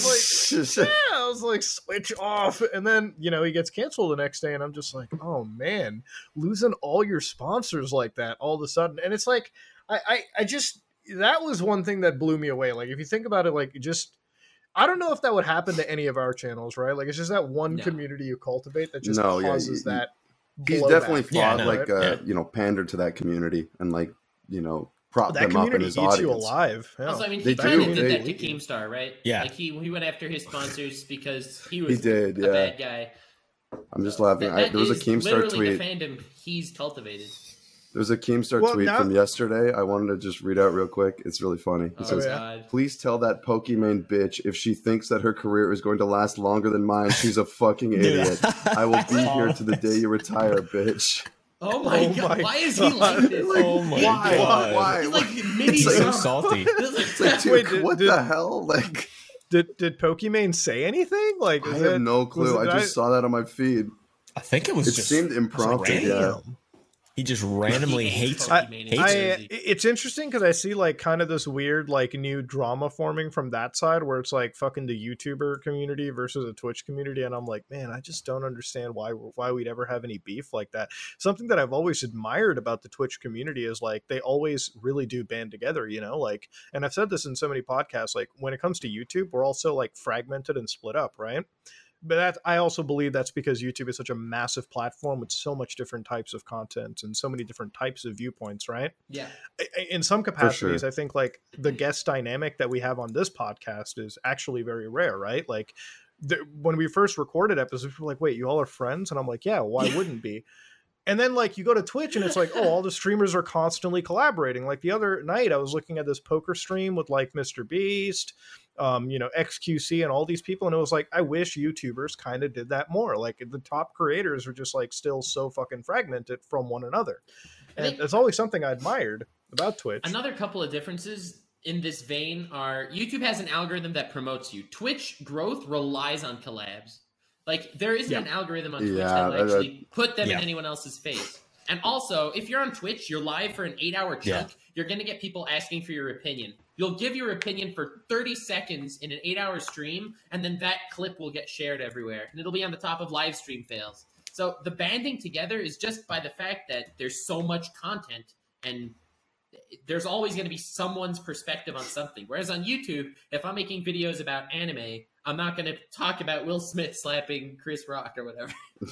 was like, switch off. And then, you know, he gets canceled the next day, and I'm just like, oh man, losing all your sponsors like that all of a sudden. And it's like, I just, that was one thing that blew me away. Like, if you think about it, like, just, I don't know if that would happen to any of our channels, right? Like, it's just that one community you cultivate that just causes that. He's definitely fought, you know, pandered to that community and like, you know, prop that them up in his audience. You alive. Yeah. Also, I mean, he kind of did that to Keemstar, right? Yeah. Like he went after his sponsors because he was a bad guy. I'm just laughing. There was a Keemstar tweet. The fandom he's cultivated. There was a Keemstar tweet from yesterday. I wanted to just read out real quick. It's really funny. It says, "Please tell that Pokimane bitch if she thinks that her career is going to last longer than mine, she's a fucking idiot. I will be here to the day you retire, bitch." Oh my god! Why is he like this? Oh my god! Why? He's like mini so salty. It's like, dude, what the hell? Like, did Pokimane say anything? Like, I have no clue. I just saw that on my feed. I think it was. It seemed impromptu. Yeah. He just randomly hates it. It's interesting because I see like kind of this weird like new drama forming from that side where it's like fucking the YouTuber community versus a Twitch community, and I'm like, man, I just don't understand why we'd ever have any beef like that. Something that I've always admired about the Twitch community is like they always really do band together, you know, like, and I've said this in so many podcasts, like when it comes to YouTube, we're also like fragmented and split up, right? But I also believe that's because YouTube is such a massive platform with so much different types of content and so many different types of viewpoints, right? Yeah. In some capacities, I think like the guest dynamic that we have on this podcast is actually very rare, right? Like when we first recorded episodes, we were like, wait, you all are friends? And I'm like, yeah, why wouldn't be? And then like you go to Twitch and it's like, oh, all the streamers are constantly collaborating. Like the other night I was looking at this poker stream with like Mr. Beast, you know, XQC and all these people. And it was like, I wish YouTubers kind of did that more. Like the top creators are just like still so fucking fragmented from one another. And it's always something I admired about Twitch. Another couple of differences in this vein are YouTube has an algorithm that promotes you. Twitch growth relies on collabs. Like, there isn't an algorithm on Twitch that will actually put them in anyone else's face. And also, if you're on Twitch, you're live for an 8-hour chunk, you're going to get people asking for your opinion. You'll give your opinion for 30 seconds in an 8-hour stream, and then that clip will get shared everywhere. And it'll be on the top of live stream fails. So the banding together is just by the fact that there's so much content, and there's always going to be someone's perspective on something. Whereas on YouTube, if I'm making videos about anime, I'm not going to talk about Will Smith slapping Chris Rock or whatever.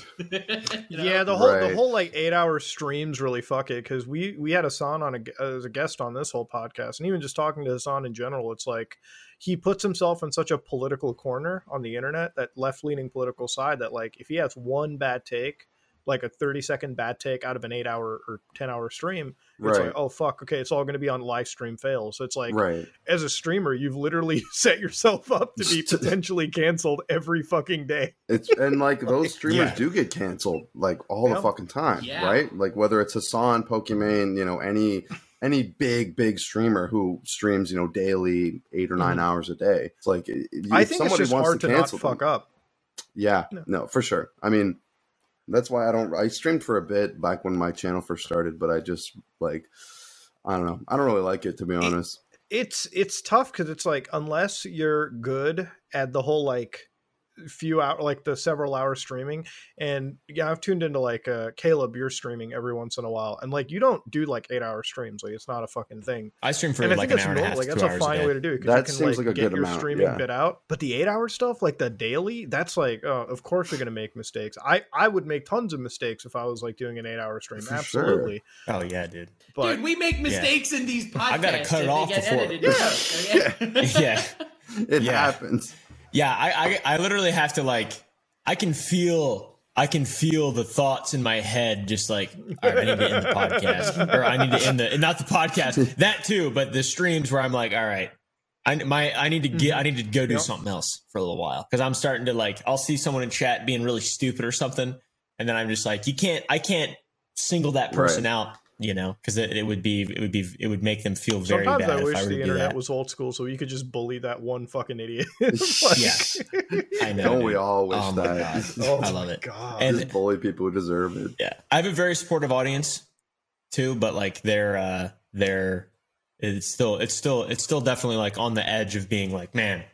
You know? Yeah, the whole like 8-hour streams really fuck it, because we had Hassan on as a guest on this whole podcast, and even just talking to Hassan in general, it's like he puts himself in such a political corner on the internet, that left-leaning political side, that like if he has one bad take, like a 30-second bad take out of an 8-hour or 10-hour stream, it's like, oh fuck, okay, it's all going to be on live stream fails. So it's like, as a streamer, you've literally set yourself up to be potentially canceled every fucking day. And like those streamers do get canceled like all the fucking time, right? Like whether it's Hassan, Pokimane, you know, any big streamer who streams, you know, daily 8 or 9 hours a day. It's like, I think it's just hard to not fuck up. Yeah, no, for sure. I mean, that's why I streamed for a bit back when my channel first started, but I just like, I don't know. I don't really like it, to be honest. It's tough because it's like, unless you're good at the whole like few hour, like the several hour streaming, and yeah, I've tuned into like Caleb, you're streaming every once in a while, and like you don't do like 8-hour streams, like it's not a fucking thing. I stream for like an hour and a half. Like that's a fine way to do it, that because you can seems like a get good your amount, streaming bit out. But the 8-hour stuff, like the daily, that's like, of course you're gonna make mistakes. I would make tons of mistakes if I was like doing an 8-hour stream. For Absolutely. Sure. Oh yeah, dude. But dude, we make mistakes in these podcasts. I gotta cut it off before. Yeah. It happens. Yeah, I literally have to like, I can feel the thoughts in my head, just like, all right, I need to end the podcast, or I need to end the, not the podcast, that too, but the streams where I'm like, all right, I need to go do something else for a little while, because I'm starting to like, I'll see someone in chat being really stupid or something, and then I'm just like, I can't single that person out. You know, because it would make them feel very Sometimes bad. I wish if I were the to internet was old school, so you could just bully that one fucking idiot. Yes, I know. Don't we all wish that? I love it. God. And just bully people who deserve it. Yeah, I have a very supportive audience too, but like they're it's still definitely like on the edge of being like, man,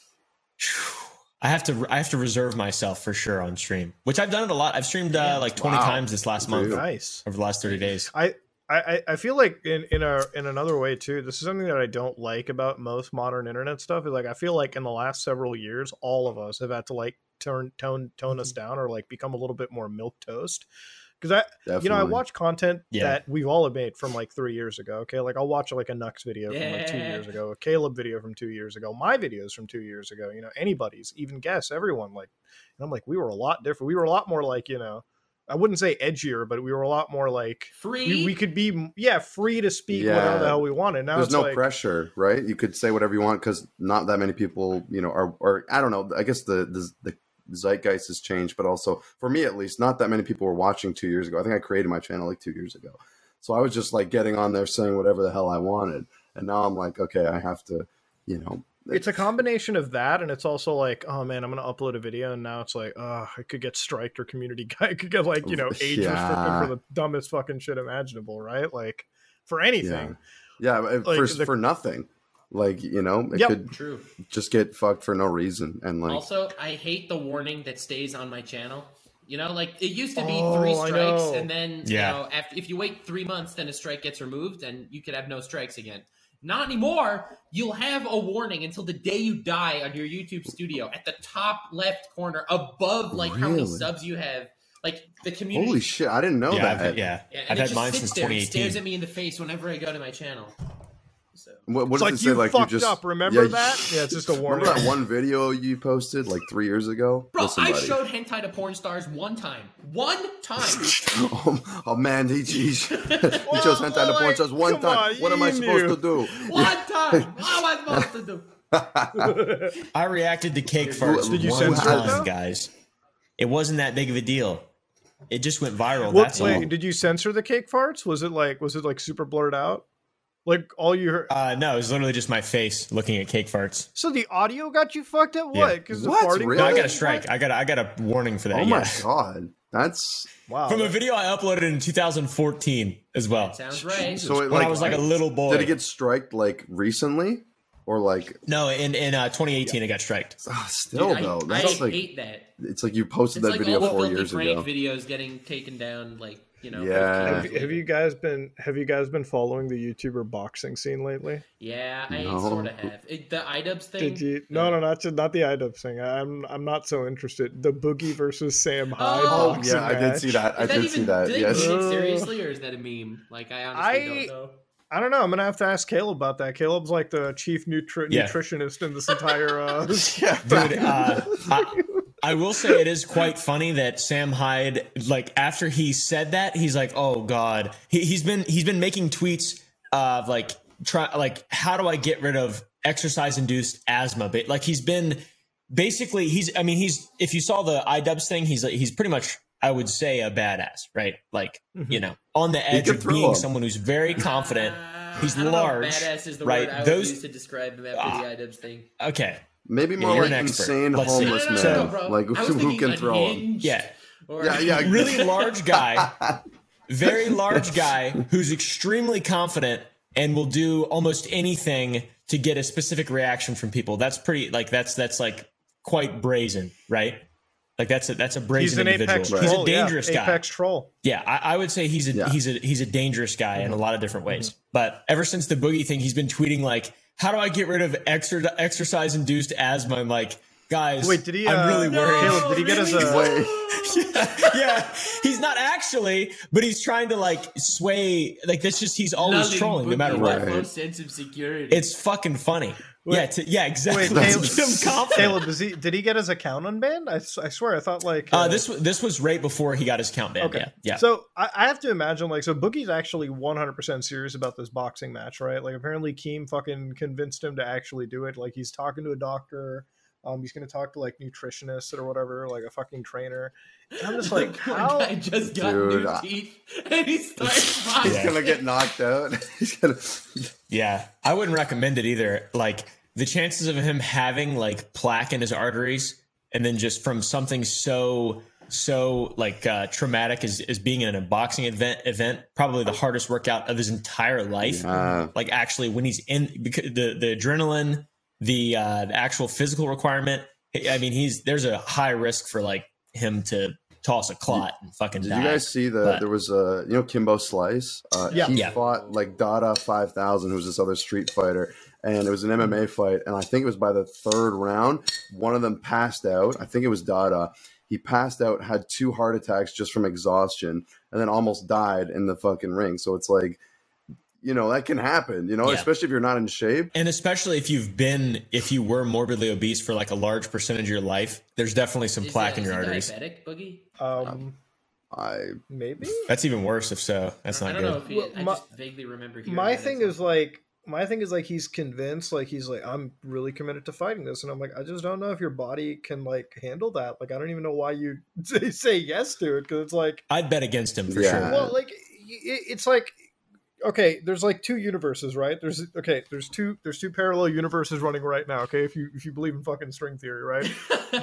I have to reserve myself for sure on stream, which I've done it a lot. I've streamed like 20 times this last month. Nice. Over the last 30 days. I feel like in another way too, this is something that I don't like about most modern internet stuff, is like I feel like in the last several years, all of us have had to like tone us down, or like become a little bit more milquetoast. Because I watch content that we've all made from like 3 years ago. Okay, like I'll watch like a Nux video from like 2 years ago, a Caleb video from 2 years ago, my videos from 2 years ago. You know, anybody's, even guess, everyone. Like, and I'm like, we were a lot different. We were a lot more like, you know, I wouldn't say edgier, but we were a lot more like free. We could be free to speak whatever the hell we wanted. Now there's it's no like, pressure, right? You could say whatever you want, because not that many people, you know, are, or I don't know. I guess the zeitgeist has changed, but also for me at least, not that many people were watching 2 years ago. I think I created my channel like 2 years ago, so I was just like getting on there saying whatever the hell I wanted, and now I'm like, okay, I have to, you know. It's a combination of that, and it's also like, oh man, I'm gonna upload a video, and now it's like, I could get striked, or community guy could get like, you know, age restricted for the dumbest fucking shit imaginable, right? Like for anything. Like for nothing. Like, you know, it could just get fucked for no reason. And like, also, I hate the warning that stays on my channel. You know, like it used to be 3 strikes, and then you know, if you wait 3 months, then a strike gets removed, and you could have no strikes again. Not anymore. You'll have a warning until the day you die on your YouTube studio at the top left corner, above like how many subs you have. Like the community. Holy shit! I didn't know that. I've had mine since 2018. It stares at me in the face whenever I go to my channel. So. What does like it say? Like fucked you just up. Remember that? Yeah, it's just a warning. Remember that one video you posted like 3 years ago? Bro, I showed hentai to porn stars one time. One time. oh man, he chose hentai to porn stars one time. What am I supposed to do? One time. What am I supposed to do? I reacted to cake farts one time, guys. It wasn't that big of a deal. It just went viral. That's all. Did you censor the cake farts? Was it like super blurred out? Like all you heard? No, it was literally just my face looking at cake farts. So the audio got you fucked up? What? Because the farting. Really? No, I got a strike. I got a warning for that. Oh my god, that's wow. From a video I uploaded in 2014 as well. That sounds right. So when I was like a little boy. Did it get striked like recently, or like? No, in 2018 it got striked. Still Dude, though, I that's like hate that. It's like you posted It's that like video all 4 the years prank ago. videos getting taken down, like. You know, Yeah. Have you guys been following the YouTuber boxing scene lately? Yeah, I sort of have. The iDubbbz thing. Did you? No, not the iDubbbz thing. I'm not so interested. The Boogie versus Sam Hyde. Oh, boxing yeah, I did see that. I did see that. Do they Yes. mean it seriously, or is that a meme? Like, I honestly don't know. I don't know. I'm gonna have to ask Caleb about that. Caleb's like the chief nutritionist in this entire. Dude, I will say it is quite funny that Sam Hyde, like after he said that, he's like, "Oh God." He's been making tweets of like how do I get rid of exercise induced asthma? But like he's been basically if you saw the iDubbbz thing, he's pretty much, I would say, a badass, right? Like you know, on the edge of being someone who's very confident. He's large. Badass is the right? word I would use to describe him after the iDubbbz thing. Okay. Maybe more like insane homeless man, like who can throw him. Yeah, yeah. Really large guy, very large guy who's extremely confident and will do almost anything to get a specific reaction from people. That's pretty like that's like quite brazen, right? Like that's a brazen individual. Apex troll, he's a dangerous guy. Apex troll. Yeah, I would say he's a dangerous guy in a lot of different ways. But ever since the Boogie thing, he's been tweeting like, "How do I get rid of exercise-induced asthma?" I'm like, guys, wait, did he? I'm really worried. Caleb, did he get his? Yeah, he's not actually, but he's trying to like sway. Like that's just he's always trolling, no matter what. No sense of security. It's fucking funny. Wait, exactly. Wait, Caleb, did he get his account unbanned? I swear, I thought like this was right before he got his account banned. Okay. Yeah. So I have to imagine like so Boogie's actually 100% serious about this boxing match, right? Like apparently Keem fucking convinced him to actually do it. Like he's talking to a doctor. He's gonna talk to like nutritionists or whatever, like a fucking trainer. And I'm just like, how? I just got new teeth, and he starts boxing. He's gonna get knocked out. Yeah, I wouldn't recommend it either. Like the chances of him having like plaque in his arteries, and then just from something so like traumatic as being in a boxing event, probably the hardest workout of his entire life. Like actually, when he's in, because the adrenaline. The actual physical requirement. I mean, there's a high risk for like him to toss a clot and fucking die. Did you guys see there was Kimbo Slice? He fought like Dada 5000, who's this other street fighter, and it was an MMA fight. And I think it was by the third round, one of them passed out. I think it was Dada. He passed out, had 2 heart attacks just from exhaustion, and then almost died in the fucking ring. So it's like, that can happen, especially if you're not in shape. And especially if you were morbidly obese for like a large percentage of your life, there's definitely some plaque in your arteries. Diabetic, Boogie? Maybe. That's even worse if so. That's not good. I don't know if I just vaguely remember hearing my thing is like he's convinced, like he's like, I'm really committed to fighting this, and I'm like, I just don't know if your body can like handle that. Like I don't even know why you say yes to it, because it's like I'd bet against him for sure. Well, like it's like, okay, there's like 2 universes, right? There's two parallel universes running right now. Okay, if you believe in fucking string theory, right?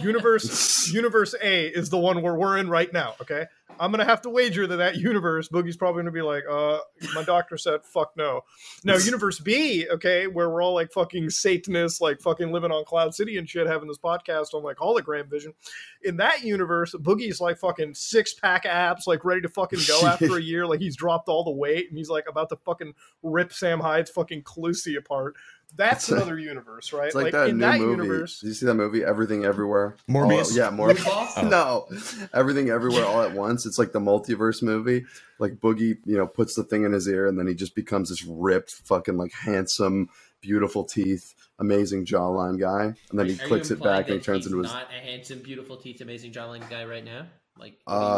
Universe A is the one where we're in right now. Okay, I'm gonna have to wager that universe, Boogie's probably gonna be like, my doctor said, fuck no. Now, universe B, okay, where we're all like fucking Satanists, like fucking living on Cloud City and shit, having this podcast on like hologram vision. In that universe, Boogie's like fucking 6-pack abs, like ready to fucking go after a year. Like he's dropped all the weight and he's like about to fucking rip Sam Hyde's fucking Calusi apart. That's another universe, right? It's like that in new that movie. Universe. Did you see that movie, Everything Everywhere? Morbius? Morbius. No. Everything Everywhere All at Once. It's like the multiverse movie. Like Boogie, puts the thing in his ear and then he just becomes this ripped, fucking like handsome, beautiful teeth, amazing jawline guy. And then he clicks it back and he turns into his... not a handsome, beautiful teeth, amazing jawline guy right now? Like,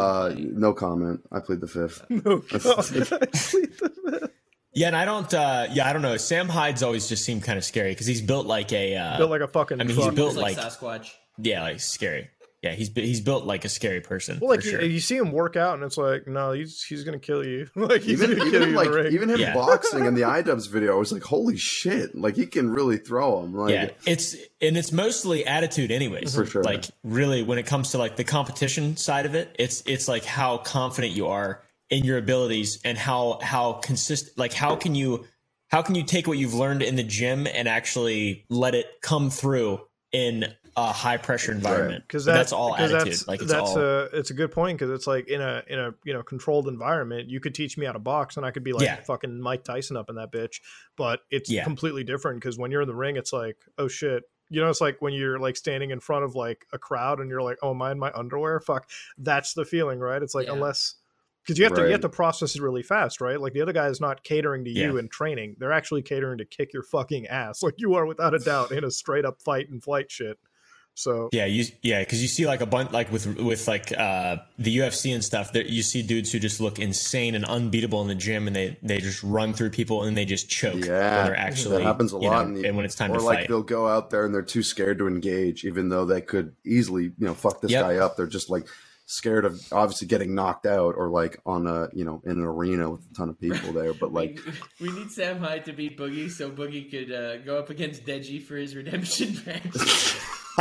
no comment. I plead the fifth. No comment. I plead the fifth. Yeah, and I don't know. Sam Hyde's always just seemed kind of scary because he's built like a fucking. I mean, he's built like Sasquatch. Yeah, like scary. Yeah, he's built like a scary person. Well, like sure. you see him work out, and it's like, no, he's gonna kill you. Like he's gonna kill you. Even him boxing in the iDubbbz video, I was like, holy shit! Like he can really throw him. Like, it's mostly attitude, anyways. For sure. Like really, when it comes to like the competition side of it, it's like how confident you are in your abilities and how consistent. Like how can you take what you've learned in the gym and actually let it come through in a high pressure environment? Because that's all attitude. It's a good point, because it's like in a controlled environment, you could teach me how to box and I could be like fucking Mike Tyson up in that bitch, but it's completely different because when you're in the ring, it's like, oh shit. It's like when you're like standing in front of like a crowd and you're like, oh, am I in my underwear? Fuck. That's the feeling, right? It's like, unless, because you have to process it really fast, right? Like the other guy is not catering to you in training. They're actually catering to kick your fucking ass. Like you are without a doubt in a straight up fight and flight shit. So because you see like a bunch like with like the UFC and stuff, you see dudes who just look insane and unbeatable in the gym, and they just run through people and they just choke. Yeah, they're actually, that happens a lot. And when it's time to fight, or like they'll go out there and they're too scared to engage, even though they could easily fuck this guy up. They're just like scared of obviously getting knocked out, or like on a in an arena with a ton of people there. But like we need Sam Hyde to beat Boogie so Boogie could go up against Deji for his redemption match.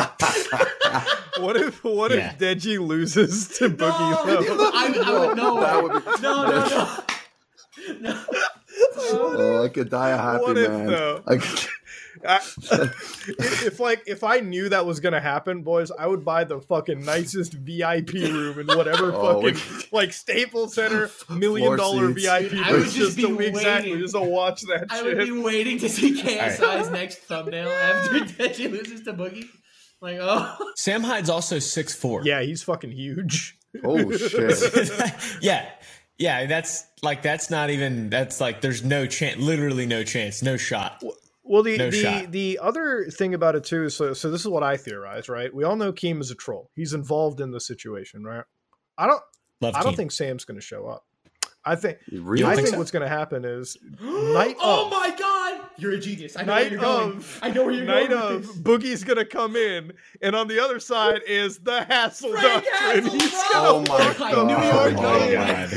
What if Deji loses to Boogie? I would know. That would be, no. Oh, I could die a happy man. If I knew that was gonna happen, boys, I would buy the fucking nicest VIP room in whatever like Staples Center $1 million VIP room. I would just be exactly waiting. just to watch that. I shit. would be waiting to see KSI's next thumbnail after Deji loses to Boogie. Like, oh, Sam Hyde's also 6'4". Yeah, he's fucking huge. Oh shit. Yeah, that's not even, that's like, there's no chance, literally no chance, no shot. Well, the other thing about it too is, so this is what I theorize, right? We all know Keem is a troll. He's involved in the situation, right? I don't think Sam's going to show up. I think what's going to happen is oh my god, you're a genius. I know where you're going. I know where you're going. Night of Boogie's going to come in, and on the other side is the Hassel Doctrine. Oh my god! I knew you were going.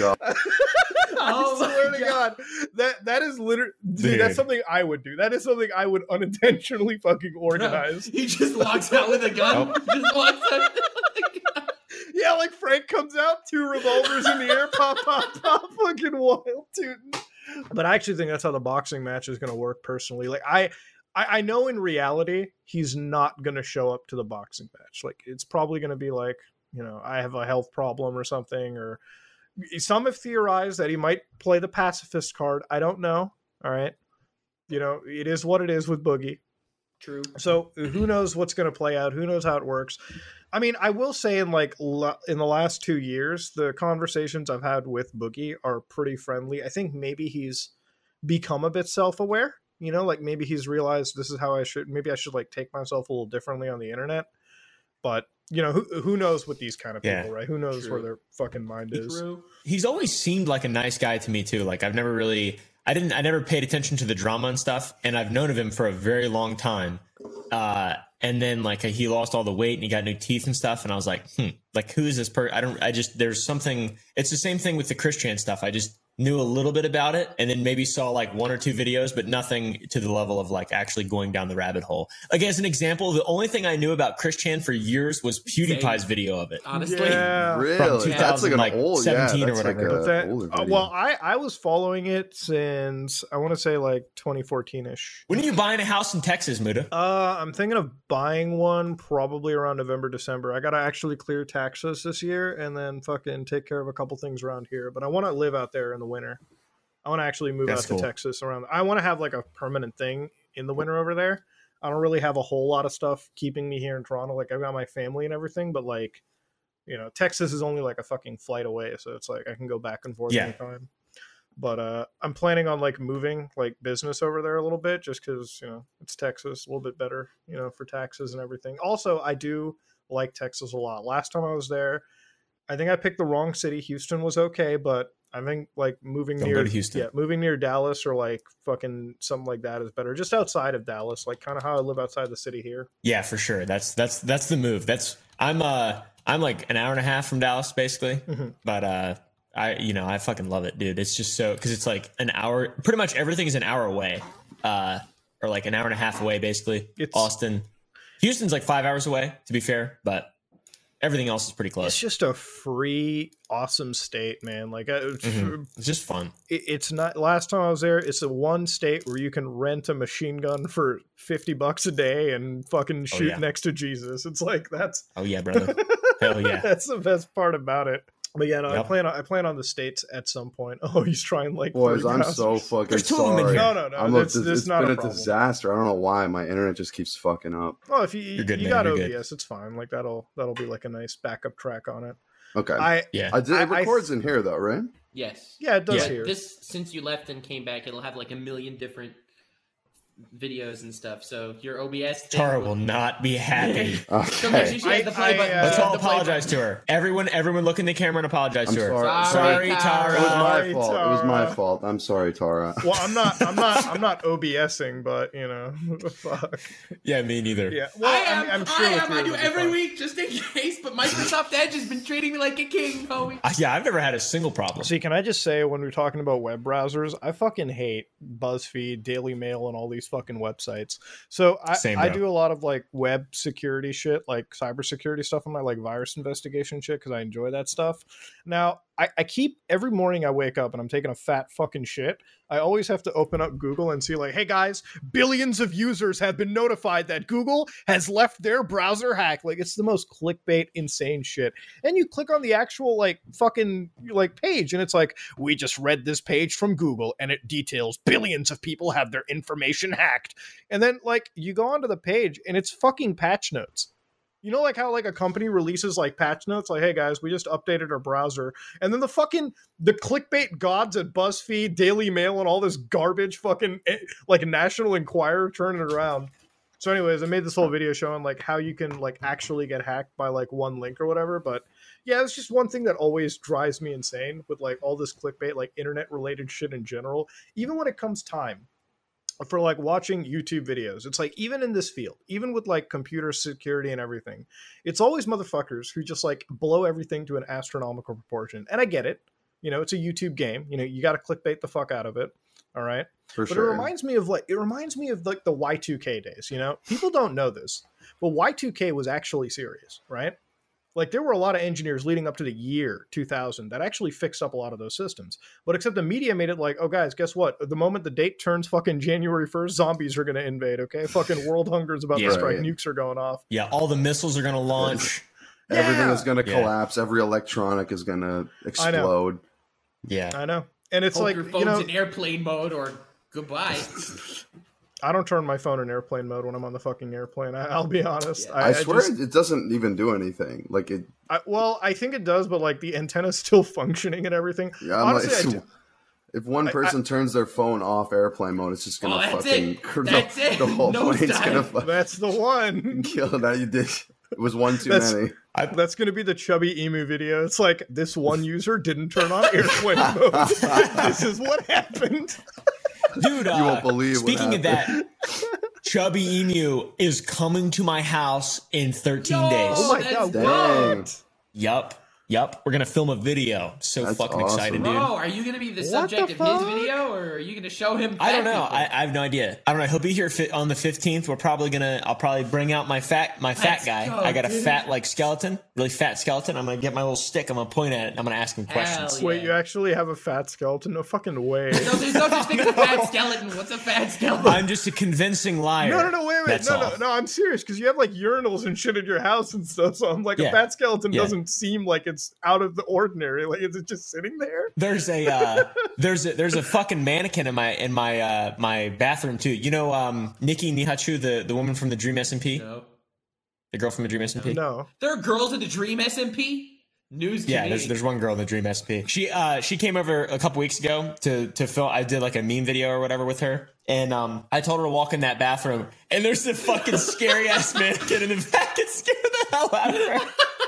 I swear to God, that is literally, dude, that's something I would do. That is something I would unintentionally fucking organize. He just walks out with a gun. Just walks out with a gun. Yeah, like Frank comes out, 2 revolvers in the air, pop, pop, pop, fucking wild, dude. But I actually think that's how the boxing match is going to work personally. Like, I know in reality, he's not going to show up to the boxing match. Like, it's probably going to be like, I have a health problem or something, or some have theorized that he might play the pacifist card. I don't know. All right. It is what it is with Boogie. True. So who knows what's going to play out? Who knows how it works? I mean, I will say in the last 2 years, the conversations I've had with Boogie are pretty friendly. I think maybe he's become a bit self-aware, like maybe he's realized this is how I should like take myself a little differently on the internet. But who knows with these kind of people, right? Who knows where their fucking mind is? True. He's always seemed like a nice guy to me too. Like I never paid attention to the drama and stuff, and I've known of him for a very long time. And then like he lost all the weight and he got new teeth and stuff, and I was like, like who is this person? There's something. It's the same thing with the Christian stuff. I just knew a little bit about it, and then maybe saw like 1 or 2 videos, but nothing to the level of like actually going down the rabbit hole. Like as an example, the only thing I knew about Christian for years was PewDiePie's video of it. Honestly, really, from 2017 or whatever. Well, I was following it since I want to say like 2014ish. When are you buying a house in Texas, Muda? I'm thinking of buying one probably around November, December. I gotta actually clear taxes this year and then fucking take care of a couple things around here. But I want to live out there in the winter. I want to actually move out to Texas around. I want to have like a permanent thing in the winter over there. I don't really have a whole lot of stuff keeping me here in Toronto. Like I've got my family and everything, but like, Texas is only like a fucking flight away. So it's like I can go back and forth anytime. But I'm planning on like moving like business over there a little bit just because, it's Texas, a little bit better, for taxes and everything. Also, I do like Texas a lot. Last time I was there, I think I picked the wrong city. Houston was okay, but I think like moving near Houston. Yeah, moving near Dallas or like fucking something like that is better. Just outside of Dallas, like kind of how I live outside the city here. Yeah, for sure. That's the move. I'm like an hour and a half from Dallas basically. Mm-hmm. But I fucking love it, dude. It's just so, cuz it's like an hour, pretty much everything is an hour away. Or like an hour and a half away basically. Austin. Houston's like 5 hours away to be fair, but everything else is pretty close. It's just a free, awesome state, man. Like, it's just fun. It's not. Last time I was there, it's the one state where you can rent a machine gun for $50 a day and fucking shoot next to Jesus. It's like that's. Oh yeah, brother. Hell yeah. That's the best part about it. But yeah, no, I plan on the States at some point. Oh, he's trying like. Boys, I'm so fucking sorry. No. It's not a disaster. I don't know why my internet just keeps fucking up. Oh, if you got OBS, it's fine. Like that'll be like a nice backup track on it. Okay. It records in here though, right? Yes. Yeah, it does here. This since you left and came back, it'll have like a million different videos and stuff. So your OBS Tara will not be happy. Okay. Let's all apologize to her. Everyone look in the camera and apologize to her. Sorry, Tara. It was my fault. I'm sorry, Tara. Well, I'm not OBSing, but fuck. Yeah, me neither. Yeah. Well, I'm sure I do every week just in case, but Microsoft Edge has been treating me like a king, homie. Yeah, I've never had a single problem. See, can I just say when we're talking about web browsers, I fucking hate BuzzFeed, Daily Mail, and all these fucking websites. So I do a lot of like web security shit, like cybersecurity stuff on my like virus investigation shit because I enjoy that stuff. Now I keep every morning I wake up and I'm taking a fat fucking shit. I always have to open up Google and see like, hey guys, billions of users have been notified that Google has left their browser hack. Like it's the most clickbait, insane shit. And you click on the actual like fucking like page and it's like, we just read this page from Google and it details billions of people have their information hacked. And then like you go onto the page and it's fucking patch notes. You know, like how like a company releases like patch notes, like, hey guys, we just updated our browser. And then the clickbait gods at BuzzFeed, Daily Mail, and all this garbage fucking like National Enquirer turning it around. So anyways, I made this whole video showing like how you can like actually get hacked by like one link or whatever. But yeah, it's just one thing that always drives me insane with like all this clickbait, like internet related shit in general, even when it comes time for like watching YouTube videos. It's like, even in this field, even with like computer security and everything, it's always motherfuckers who just like blow everything to an astronomical proportion. And I get it. You know, it's a YouTube game. You know, you got to clickbait the fuck out of it. All right. For but sure. it reminds me of like the Y2K days, you know? People don't know this, but Y2K was actually serious, right? Like there were a lot of engineers leading up to the year 2000 that actually fixed up a lot of those systems. But except the media made it like, oh guys, guess what? The moment the date turns fucking January 1st, zombies are going to invade, okay? Fucking world hunger is about to strike. Right. Nukes are going off. Yeah, all the missiles are going to launch. Everything is going to collapse. Every electronic is going to explode. Yeah. I know. And it's Hope like, your phone's in airplane mode or goodbye. I don't turn my phone in airplane mode when I'm on the fucking airplane. I'll be honest. Yeah. I swear it doesn't even do anything. Like it. I think it does, but like the antenna's still functioning and everything. Yeah, honestly, if one person turns their phone off airplane mode, it's just gonna fucking. That's it. The whole plane's gonna. That's the one. Kill that you did. It was one too many. That's going to be the chubby emu video. It's like, this one user didn't turn on airplane mode. This is what happened. Dude, you won't believe. Speaking of that, Chubby Emu is coming to my house in 13 days. Oh my god! What? Yup. We're gonna film a video. So that's fucking awesome. Excited, dude. Bro, are you gonna be the subject of his video, or are you gonna show him? I don't know. I have no idea. I don't know. He'll be here on the 15th. I'll probably bring out my fat guy. I got a fat like skeleton, really fat skeleton. I'm gonna get my little stick. I'm gonna point at it. I'm gonna ask him questions. Yeah. Wait, you actually have a fat skeleton? No fucking way. No, there's no such thing as a fat skeleton. What's a fat skeleton? I'm just a convincing liar. No, wait. No, I'm serious, because you have like urinals and shit in your house and stuff. So I'm like, a fat skeleton doesn't seem like it's out of the ordinary. Like, is it just sitting there? There's a fucking mannequin in my bathroom too. You know, Nikki Nihachu, the woman from the Dream SMP. No. The girl from the Dream SMP. No. There are girls in the Dream SMP. News to me. There's one girl in the Dream SMP. She came over a couple weeks ago to film. I did like a meme video or whatever with her, and I told her to walk in that bathroom, and there's a fucking scary ass mannequin in the back and scared the hell out of her.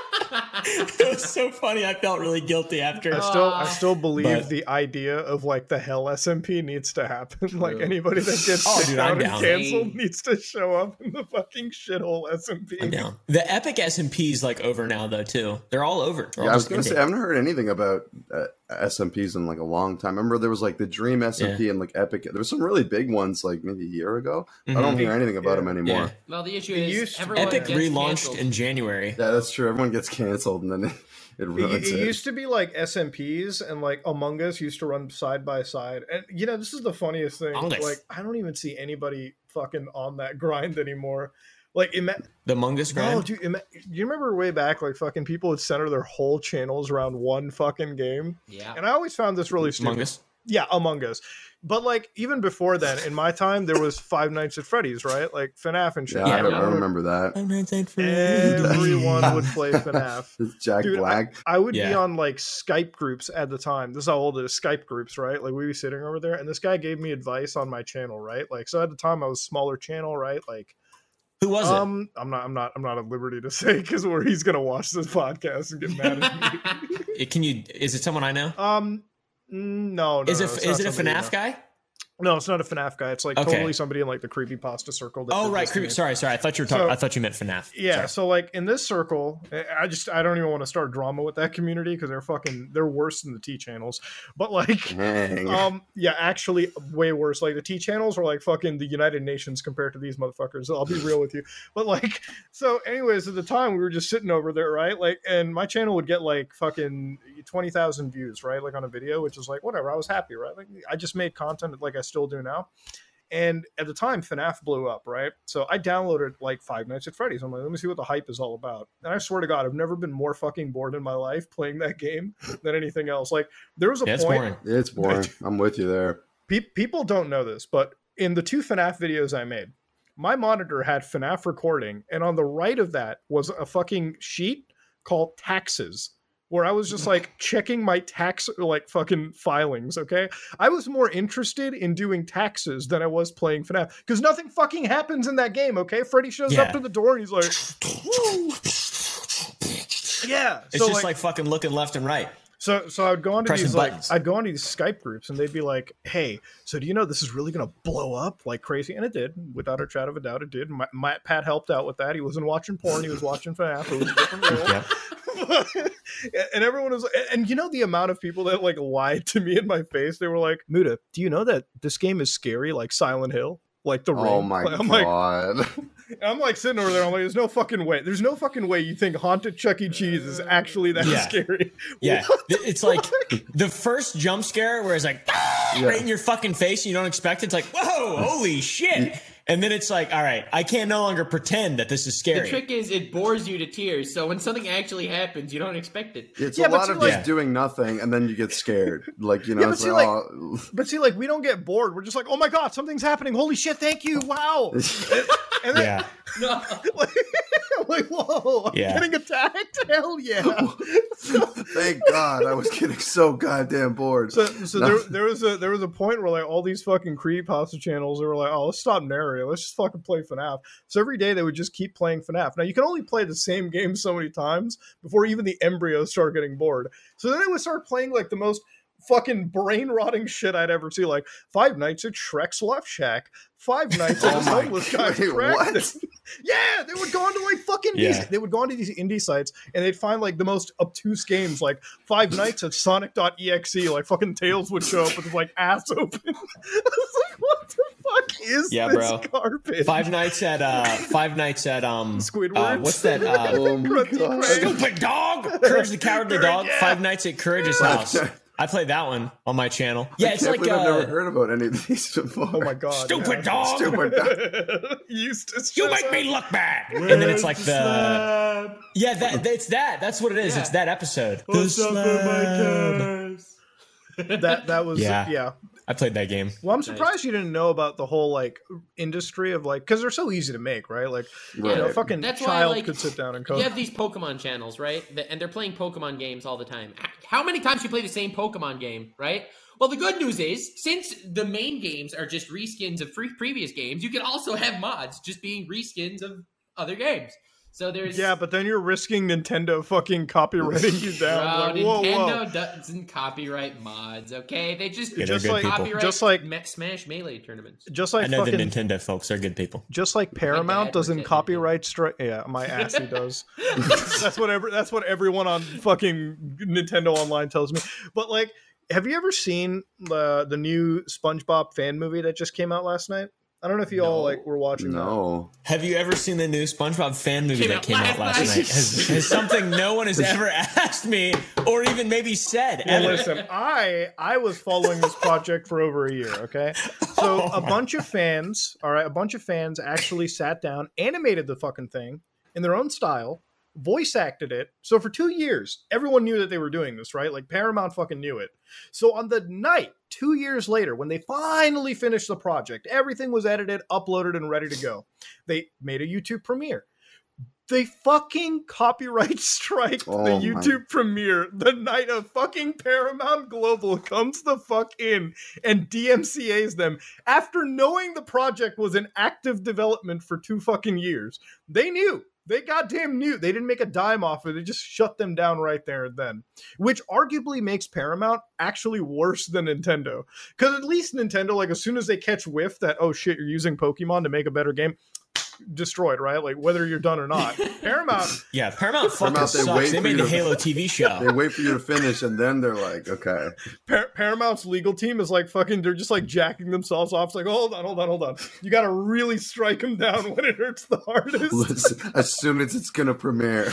It was so funny. I felt really guilty after. I still believe the idea of like the hell SMP needs to happen. Like anybody that gets down and canceled needs to show up in the fucking shithole SMP. I'm down. The Epic SMP's like over now though too. They're all over. I was gonna say I haven't heard anything about SMPs in like a long time. I remember there was like the Dream SMP and like Epic. There was some really big ones like maybe a year ago. Mm-hmm. I don't hear anything about them anymore. Yeah. Well, the issue is Epic relaunched in January. Yeah, that's true. Everyone gets canceled and then it ruins it. It used to be like SMPs and like Among Us used to run side by side. And you know, this is the funniest thing. Like, I don't even see anybody fucking on that grind anymore. Like the Among Us grind. No, dude, you remember way back, like fucking people would center their whole channels around one fucking game. Yeah. And I always found this really stupid. Among Us. Yeah, Among Us. But like even before then, in my time, there was Five Nights at Freddy's, right? Like FNAF and shit. Yeah, I remember that. Five Nights at Freddy's. Everyone would play FNAF. Jack Black. I would be on like Skype groups at the time. This is how old it is. Skype groups, right? Like we'd be sitting over there, and this guy gave me advice on my channel, right? Like so at the time I was smaller channel, right? Like who was it? I'm not at liberty to say because he's gonna watch this podcast and get mad at me. Is it someone I know? No. Is it a FNAF guy? No, it's not a FNAF guy. It's like Okay. totally somebody in like the creepypasta circle. That Oh did right, this to me. sorry. I thought you were talking. I thought you meant FNAF. Yeah, Sorry. so like in this circle, I don't even want to start drama with that community because they're worse than the T channels. But like, yeah, actually way worse. Like the T channels are like fucking the United Nations compared to these motherfuckers. I'll be real with you. But like, so anyways, at the time we were just sitting over there, right? Like, and my channel would get like fucking 20,000 views, right? Like on a video, which is like whatever. I was happy, right? Like I just made content like I still do now. And at the time, FNAF blew up, right? So I downloaded like Five Nights at Freddy's. I'm like, let me see what the hype is all about. And I swear to God, I've never been more fucking bored in my life playing that game than anything else. Like there was a point. Boring. It's boring. I'm with you there. People don't know this, but in the 2 FNAF videos I made, my monitor had FNAF recording, and on the right of that was a fucking sheet called taxes, where I was just like checking my tax like fucking filings, okay? I was more interested in doing taxes than I was playing FNAF because nothing fucking happens in that game, okay? Freddy shows up to the door and he's like, woo! Yeah. It's just like fucking looking left and right. So I'd go onto Pressing these buttons. I'd go onto these Skype groups and they'd be like, "Hey, so do you know this is really gonna blow up like crazy?" And it did, without a shadow of a doubt, it did. Pat helped out with that. He wasn't watching porn; he was watching FNAF. It was a different role. And everyone was, and you know the amount of people that like lied to me in my face. They were like, "Muda, do you know that this game is scary like Silent Hill?" Like the Ring. Oh my God. I'm like sitting over there. I'm like, there's no fucking way. There's no fucking way you think Haunted Chuck E. Cheese is actually that scary. Yeah. What? It's like the first jump scare where it's like right in your fucking face and you don't expect it. It's like, whoa, holy shit. And then it's like, all right, I can no longer pretend that this is scary. The trick is it bores you to tears. So when something actually happens, you don't expect it. It's a lot of just doing nothing, and then you get scared. Like, you know, it's like, oh. But see, like, we don't get bored. We're just like, oh my God, something's happening. Holy shit, thank you. Wow. And then, like, whoa, I'm getting attacked. Hell yeah. Thank God. I was getting so goddamn bored. So there was a point where like all these fucking creepypasta channels, they were like, oh, let's stop narrating. Let's just fucking play FNAF. So every day they would just keep playing FNAF. Now you can only play the same game so many times before even the embryos start getting bored. So then they would start playing like the most fucking brain rotting shit I'd ever see, like Five Nights at Shrek's Love Shack, Five Nights at this homeless guy's practice. Yeah, they would go onto like fucking they would go onto these indie sites and they'd find like the most obtuse games, like Five Nights at Sonic.exe, like fucking Tails would show up with like ass open. I was like, what the fuck is this garbage? Five Nights at Squidward. What's that? Oh my God. Stupid dog! Courage the Cowardly Dog. Yeah. Five Nights at Courage's house. I played that one on my channel. Yeah, it's like I've never heard about any of these before. Oh my God. Stupid dog. Stupid dog. You make me look bad. And then it's like the it's that. That's what it is. Yeah. It's that episode. The slab. That was I played that game. Well, I'm surprised you didn't know about the whole like industry of like, because they're so easy to make, right? Like, you know, fucking child could sit down and code. You have these Pokemon channels, right? And they're playing Pokemon games all the time. How many times do you play the same Pokemon game, right? Well, the good news is, since the main games are just reskins of previous games, you can also have mods just being reskins of other games. So there's but then you're risking Nintendo fucking copywriting you down. Bro, like, Nintendo doesn't copyright mods, okay? They just copyright Smash Melee tournaments. Just like I know fucking, the Nintendo folks are good people. Just like Paramount doesn't copyright my ass he does. That's what everyone on fucking Nintendo Online tells me. But like, have you ever seen the new SpongeBob fan movie that just came out last night? I don't know if you all like were watching that. Have you ever seen the new SpongeBob fan movie that came out last night? Has something no one has ever asked me or even maybe said. Well, listen, I was following this project for over a year, okay? So a bunch of fans actually sat down, animated the fucking thing in their own style, voice acted it. So for 2 years, everyone knew that they were doing this, right? Like Paramount fucking knew it. So on the night, 2 years later, when they finally finished the project, everything was edited, uploaded, and ready to go. They made a YouTube premiere. They fucking copyright strike the YouTube premiere the night of fucking Paramount Global comes the fuck in and DMCA's them after knowing the project was in active development for 2 fucking years. They knew. They goddamn knew. They didn't make a dime off it. They just shut them down right there and then, which arguably makes Paramount actually worse than Nintendo. Because at least Nintendo, like as soon as they catch whiff that, oh shit, you're using Pokemon to make a better game, destroyed, right? Like whether you're done or not. Paramount fucking sucks. They made the Halo TV show. They wait for you to finish and then they're like, okay. Paramount's legal team is like fucking, they're just like jacking themselves off. It's like, hold on. You gotta really strike them down when it hurts the hardest. Listen, as soon as it's gonna premiere.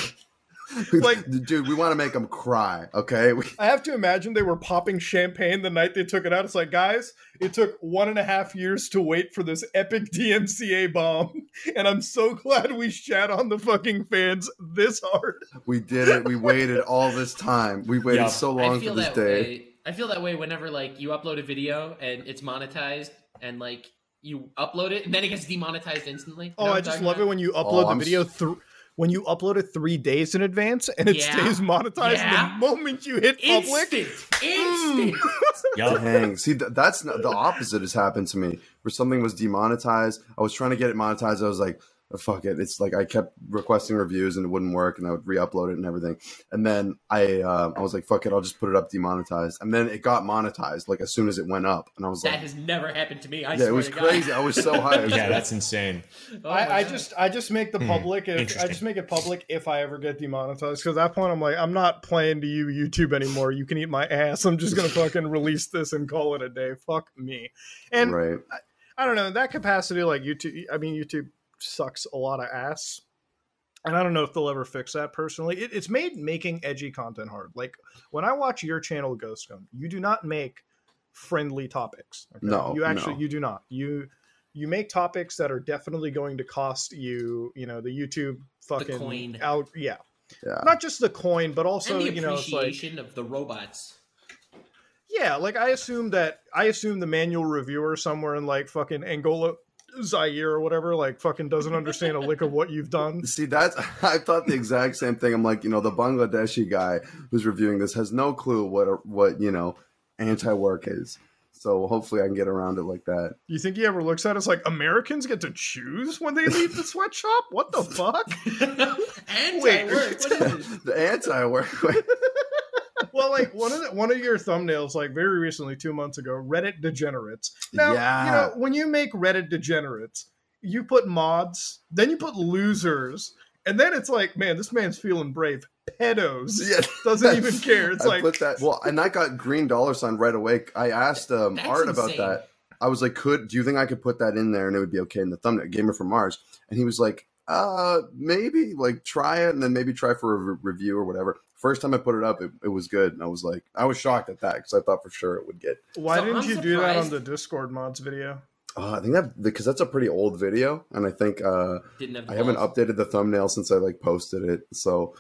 Like, dude, we want to make them cry, okay? I have to imagine they were popping champagne the night they took it out. It's like, guys, it took 1.5 years to wait for this epic DMCA bomb, and I'm so glad we shat on the fucking fans this hard. We did it. We waited all this time. We waited so long for this day. I feel that way whenever like you upload a video and it's monetized and like you upload it and then it gets demonetized instantly. Oh, I just love it when you upload the video when you upload it 3 days in advance and it stays monetized the moment you hit public. Instant. Dang. See, that's not, the opposite has happened to me. Where something was demonetized, I was trying to get it monetized. I was like, oh, fuck it. It's like I kept requesting reviews and it wouldn't work, and I would re-upload it and everything. And then I was like, fuck it, I'll just put it up demonetized. And then it got monetized like as soon as it went up, and I was like, that has never happened to me. It was crazy. I was so hyped. Yeah, that's insane. I just make the public. I just make it public if I ever get demonetized. Because at that point, I'm like, I'm not playing to you, YouTube, anymore. You can eat my ass. I'm just gonna fucking release this and call it a day. Fuck me. And right. I don't know, in that capacity, like YouTube. I mean, YouTube sucks a lot of ass, and I don't know if they'll ever fix that personally. It's made making edgy content hard. Like when I watch your channel, Ghost Gun, you do not make friendly topics. Okay? No, you do not. You make topics that are definitely going to cost you, the YouTube fucking the coin. Out. Yeah, not just the coin, but also and the appreciation of the robots. Yeah, like I assume the manual reviewer somewhere in like fucking Angola, Zaire or whatever, like fucking doesn't understand a lick of what you've done. See, I thought the exact same thing. I'm like, the Bangladeshi guy who's reviewing this has no clue what anti-work is. So hopefully I can get around it like that. You think he ever looks at us like Americans get to choose when they leave the sweatshop? What the fuck? Anti-work. What is this? The anti-work. Well, like one of your thumbnails, like very recently, 2 months ago, Reddit degenerates. Now, when you make Reddit degenerates, you put mods, then you put losers, and then it's like, man, this man's feeling brave. Pedos. Yeah, doesn't even care. It's like put that. Well, and I got green $sign right away. I asked Art about that. I was like, do you think I could put that in there and it would be okay in the thumbnail? Gamer from Mars, and he was like, maybe, like try it, and then maybe try for a review or whatever. First time I put it up, it was good, and I was shocked at that because I thought for sure it would get. Why didn't you do that on the Discord mods video? I think because that's a pretty old video, and I think I haven't updated the thumbnail since I posted it. So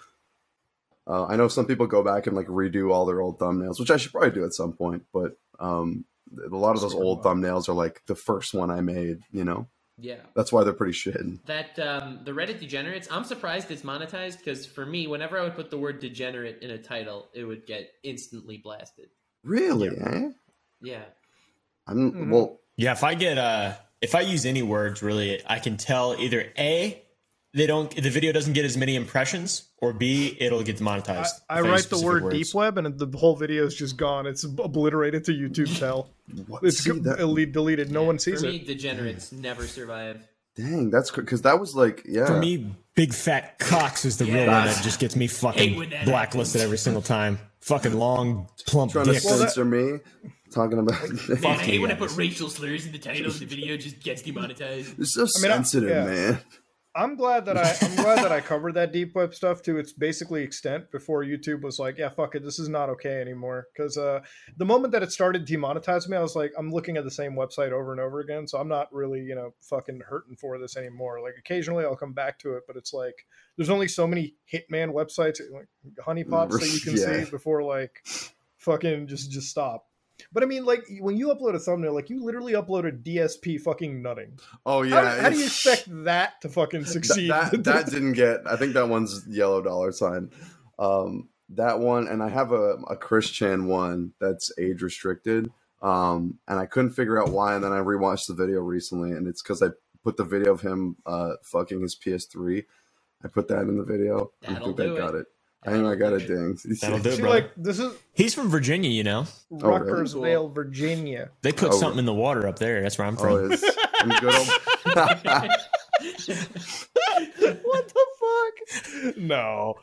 I know some people go back and redo all their old thumbnails, which I should probably do at some point. But a lot of those old thumbnails are like the first one I made. Yeah, that's why they're pretty shit. That the Reddit degenerates, I'm surprised it's monetized because for me, whenever I would put the word degenerate in a title, it would get instantly blasted. Really? Yeah. Well. Yeah, if I use any words, really, I can tell either A, the video doesn't get as many impressions, or B, it'll get demonetized. I write the word deep web and the whole video is just gone. It's obliterated to YouTube tell. It's deleted. No one sees it. For me, degenerates never survive. Dang, that's because that was For me, big fat cocks is the real one that just gets me fucking blacklisted every single time. Fucking long, plump dick. Trying to censor me. Talking about man, I hate when I put racial slurs in the title of the video, just gets demonetized. It's so sensitive, man. I'm glad that I covered that deep web stuff to its basically extent before YouTube was like, yeah, fuck it, this is not okay anymore. Because the moment that it started demonetizing me, I was like, I'm looking at the same website over and over again, so I'm not really fucking hurting for this anymore. Like occasionally I'll come back to it, but it's like there's only so many Hitman websites, like honeypots that you can see before fucking just stop. But I mean, when you upload a thumbnail, you literally uploaded DSP fucking nutting. Oh yeah. How do you expect that to fucking succeed? That didn't get. I think that one's yellow $sign. That one, and I have a Christian one that's age restricted. And I couldn't figure out why. And then I rewatched the video recently, and it's because I put the video of him fucking his PS3. I put that in the video. I think I got it. I think I got a ding. That'll do it, See, bro. like this is He's from Virginia, you know. Ruckersville, Virginia. They put something in the water up there. That's where I'm from. Oh, it's good old. What the fuck? No.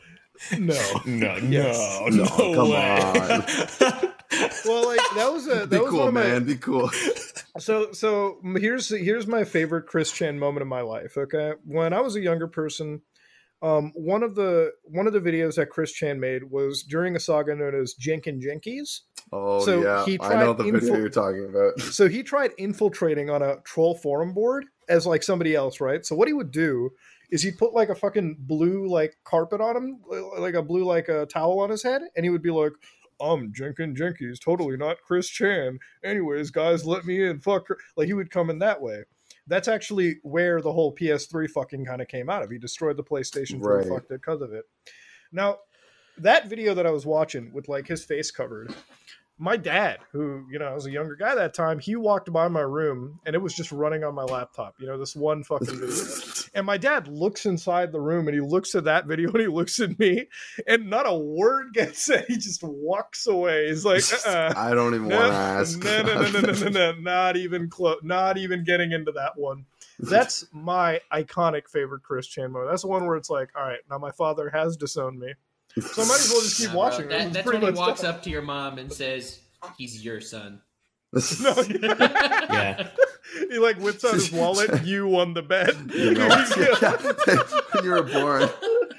Come on. Well, like that was Be cool, one of my, man. Be cool. So here's my favorite Chris Chan moment of my life. Okay, when I was a younger person, one of the videos that Chris Chan made was during a saga known as Jenkin Jenkies. Oh, So yeah. he I know tried the video you're talking about. So he tried infiltrating on a troll forum board as like somebody else, right? So what he would do is he'd put like a fucking blue like carpet on him, like a blue like a towel on his head, and he would be like, Jenkin Jenkies, totally not Chris Chan. Anyways, guys, let me in. Fuck her. Like he would come in that way. That's actually where the whole PS3 fucking kind of came out of. He destroyed the PlayStation 4 fucked it because of it. Now, that video that I was watching with like his face covered, my dad, who, you know, I was a younger guy that time, he walked by my room and it was just running on my laptop, you know, this one fucking video. And my dad looks inside the room and he looks at that video and he looks at me and not a word gets said. He just walks away. He's like, I don't even want to ask. No, not even close. Not even getting into that one. That's my iconic favorite Chris Chan moment. That's the one where it's like, all right, now my father has disowned me. So I might as well just keep watching. That's when he walks up to your mom and says, "He's your son." No, Yeah. He like whips out his wallet. You won the bet. You know, when you were born,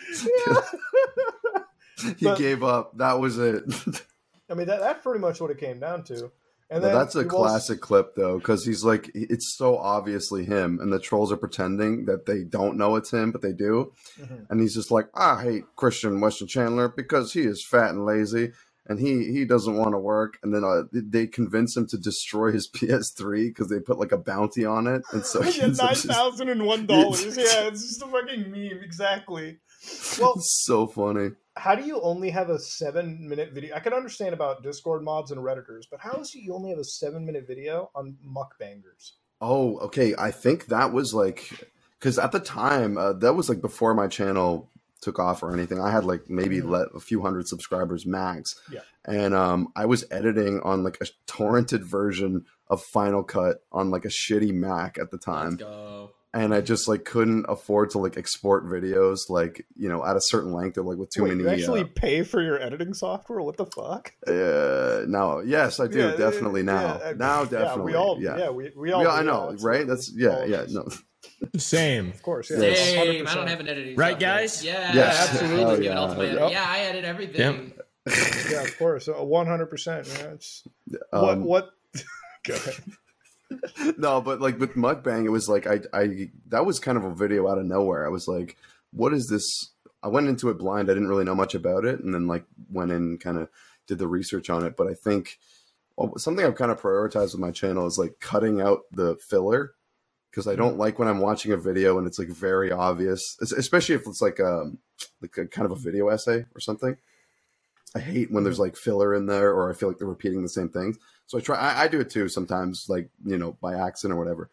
he gave up. That was it. I mean, that's pretty much what it came down to. And Well, then that's a classic clip, though, because he's like, it's so obviously him, and the trolls are pretending that they don't know it's him, but they do. Mhm. And he's just like, I hate Christian Weston Chandler because he is fat and lazy, and he doesn't want to work. And then they convince him to destroy his PS3 because they put like a bounty on it, and so Yeah, $9,001. Yeah, it's just a fucking meme. Exactly. Well, it's so funny. how do you only have a 7-minute video? I can understand about Discord mods and Redditors, but how is it you only have a 7-minute video on mukbangers? Oh, okay. I think that was like, because at the time, that was like before my channel took off or anything. I had like maybe a few hundred subscribers max. Yeah. And I was editing on like a torrented version of Final Cut on like a shitty Mac at the time. Let's go. And I just like couldn't afford to like export videos like, you know, at a certain length or like with too many. You actually pay for your editing software? What the fuck? No, yes, I do. Yeah, definitely now. Now, definitely. We all I know, right? That's no. Same. Of course, yeah. Same. 100%. I don't have an editing Right, software. guys? Yeah, Yes. absolutely. Oh, Give yeah. an ultimate edit. Yep. Yeah, I edit everything. Yeah, of course. 100%. Yeah, it's what? Go ahead. No, but like with mukbang, it was like I that was kind of a video out of nowhere. I was like, what is this? I went into it blind. I didn't really know much about it, and then like went in and kind of did the research on it. But I think something I've kind of prioritized with my channel is like cutting out the filler, because I don't like when I'm watching a video and it's like very obvious, especially if it's like a kind of a video essay or something. I hate when there's like filler in there, or I feel like they're repeating the same things. So I do it too sometimes, like, you know, by accident or whatever.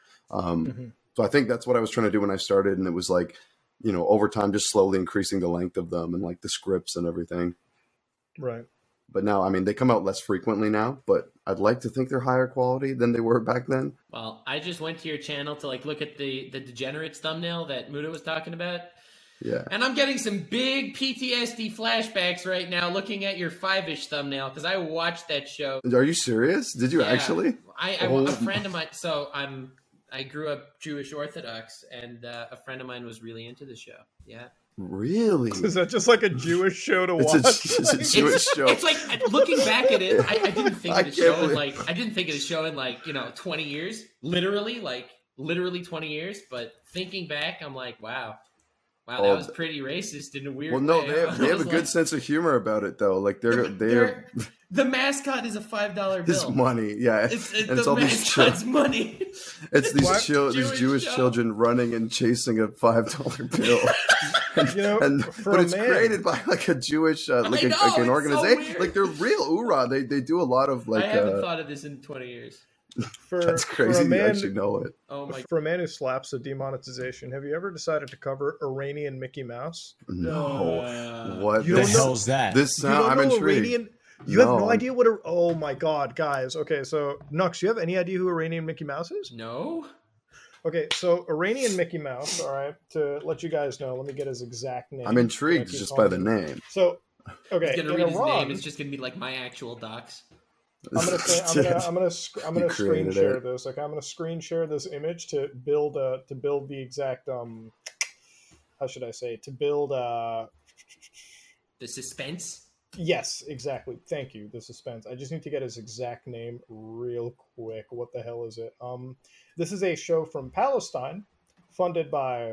So I think that's what I was trying to do when I started. And it was like, you know, over time, just slowly increasing the length of them and like the scripts and everything. Right. But now, I mean, they come out less frequently now, but I'd like to think they're higher quality than they were back then. Well, I just went to your channel to like look at the Degenerates thumbnail that Muda was talking about. Yeah. And I'm getting some big PTSD flashbacks right now looking at your 5-ish thumbnail because I watched that show. Are you serious? Did you actually? A friend of mine. So I grew up Jewish Orthodox, and a friend of mine was really into the show. Yeah. Really? Is that just like a Jewish show to watch? It's a Jewish show. It's like looking back at it, I didn't think of the show in like I didn't think of the show in like, you know, 20 years. Literally 20 years. But thinking back, I'm like, wow, that was pretty racist in a weird way. Well, no, they have a good sense of humor about it though. Like they're the mascot is a $5 bill. It's money, yeah. It's all mascot's money. It's these Jewish children running and chasing a $5 bill. But it's created by like a Jewish like an organization. So like they're real. Hoorah! They do a lot of like. I haven't thought of this in 20 years. That's crazy. You actually know it. Oh my! For a man who slaps a demonetization, have you ever decided to cover Iranian Mickey Mouse? No. What You The don't know- hell's that? This You don't I'm know intrigued. Iranian? You have no idea what? Oh my god, guys. Okay, so Nux, you have any idea who Iranian Mickey Mouse is? No. Okay, so Iranian Mickey Mouse. All right, to let you guys know, let me get his exact name. I'm intrigued Like he's just by the called- name. So, okay, He's gonna in read his Iran, name. It's just gonna be like my actual docs. I'm gonna screen created share it. this. Like I'm gonna screen share this image to build the exact how should I say, to build The suspense. yes, exactly. Thank you. The suspense. I just need to get his exact name real quick. What the hell is it? This is a show from Palestine, funded by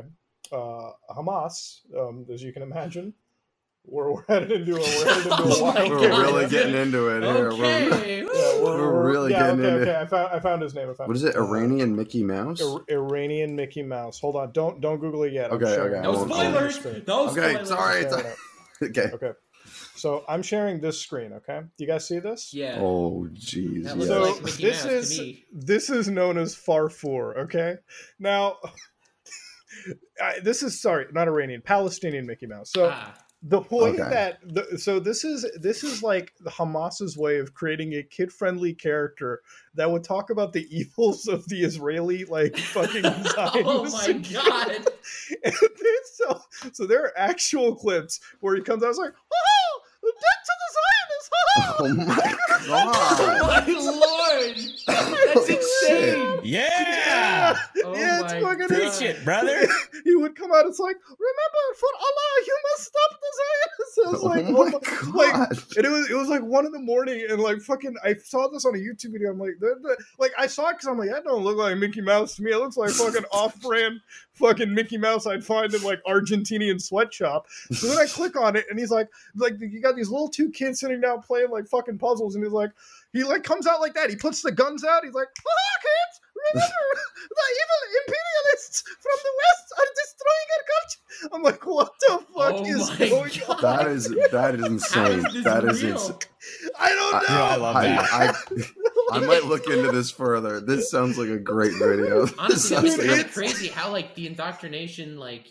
Hamas, as you can imagine. We're headed into a wild We're area. really getting into it here. Okay. Yeah, We're really getting into it. I found his name. What is it? Iranian Mickey Mouse? Iranian Mickey Mouse. Hold on. Don't Google it yet. I'm Okay, sharing okay. it. No I won't- spoilers. No Okay, spoilers. sorry. I'm sharing it. Okay. Okay. So I'm sharing this screen. Okay. Do you guys see this? Yeah. Oh, jeez. That looks yes. So like Mickey this Mouse to is me. this is known as Farfour. Okay. Now, this is not Iranian, Palestinian Mickey Mouse. So. The point Okay. that so this is like the Hamas's way of creating a kid-friendly character that would talk about the evils of the Israeli like fucking Oh my Zionists. god. And then so there are actual clips where he comes out and is like, "Oh, death to the Zionists!" Oh my Oh god. my lord. That's insane. Yeah. Oh yeah, it's my fucking God. Preach it, brother. He would come out. It's like, remember, for Allah, you must stop the Zionists. I was like, Oh my like, god. and it was like 1 a.m. and like fucking, I saw this on a YouTube video. I'm like, like I saw it because I'm like, that don't look like Mickey Mouse to me. It looks like fucking off-brand fucking Mickey Mouse I'd find in like Argentinian sweatshop. So then I click on it, and he's like you got these little 2 kids sitting down playing like fucking puzzles, and he like comes out like that. He puts the guns out. He's like, kids, remember the evil imperialists from the west are destroying our culture. I'm like, what the fuck is my going on? That is insane. How is this That is real? insane. I don't know. Yeah, I love that. I might look into this further. This sounds like a great video. This Honestly, sounds it's like kind a- of crazy how like the indoctrination, like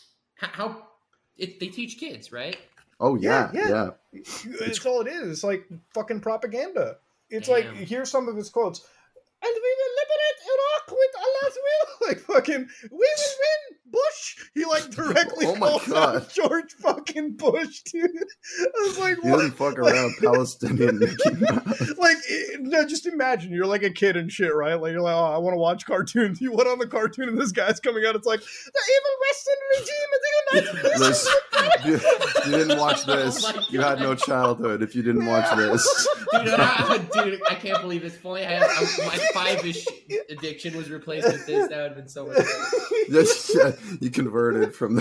they teach kids, right? Oh yeah, Yeah, yeah. It's all it is. It's like fucking propaganda. It's Damn. like, here's some of his quotes. And we will liberate Iraq with Allah's will. Like fucking, we will win, Bush. He like directly Oh my calls God. out George fucking Bush, dude. I was like, He what? doesn't fuck around. Palestinian Mickey Mouse. Like, no, just imagine you're like a kid and shit, right? Like you're like, oh, I want to watch cartoons. You went on the cartoon and this guy's coming out. It's like the evil Western regime of the United This, Nations. you didn't watch this. Oh my You had no childhood if you didn't watch this. Dude, I can't believe this. If only I had my 5-ish addiction was replaced with this, that would have been so much better. You converted from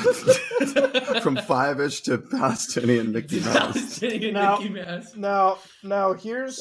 5-ish to Palestinian Mickey Mouse. Palestinian Now- Mickey Mouse. Now here's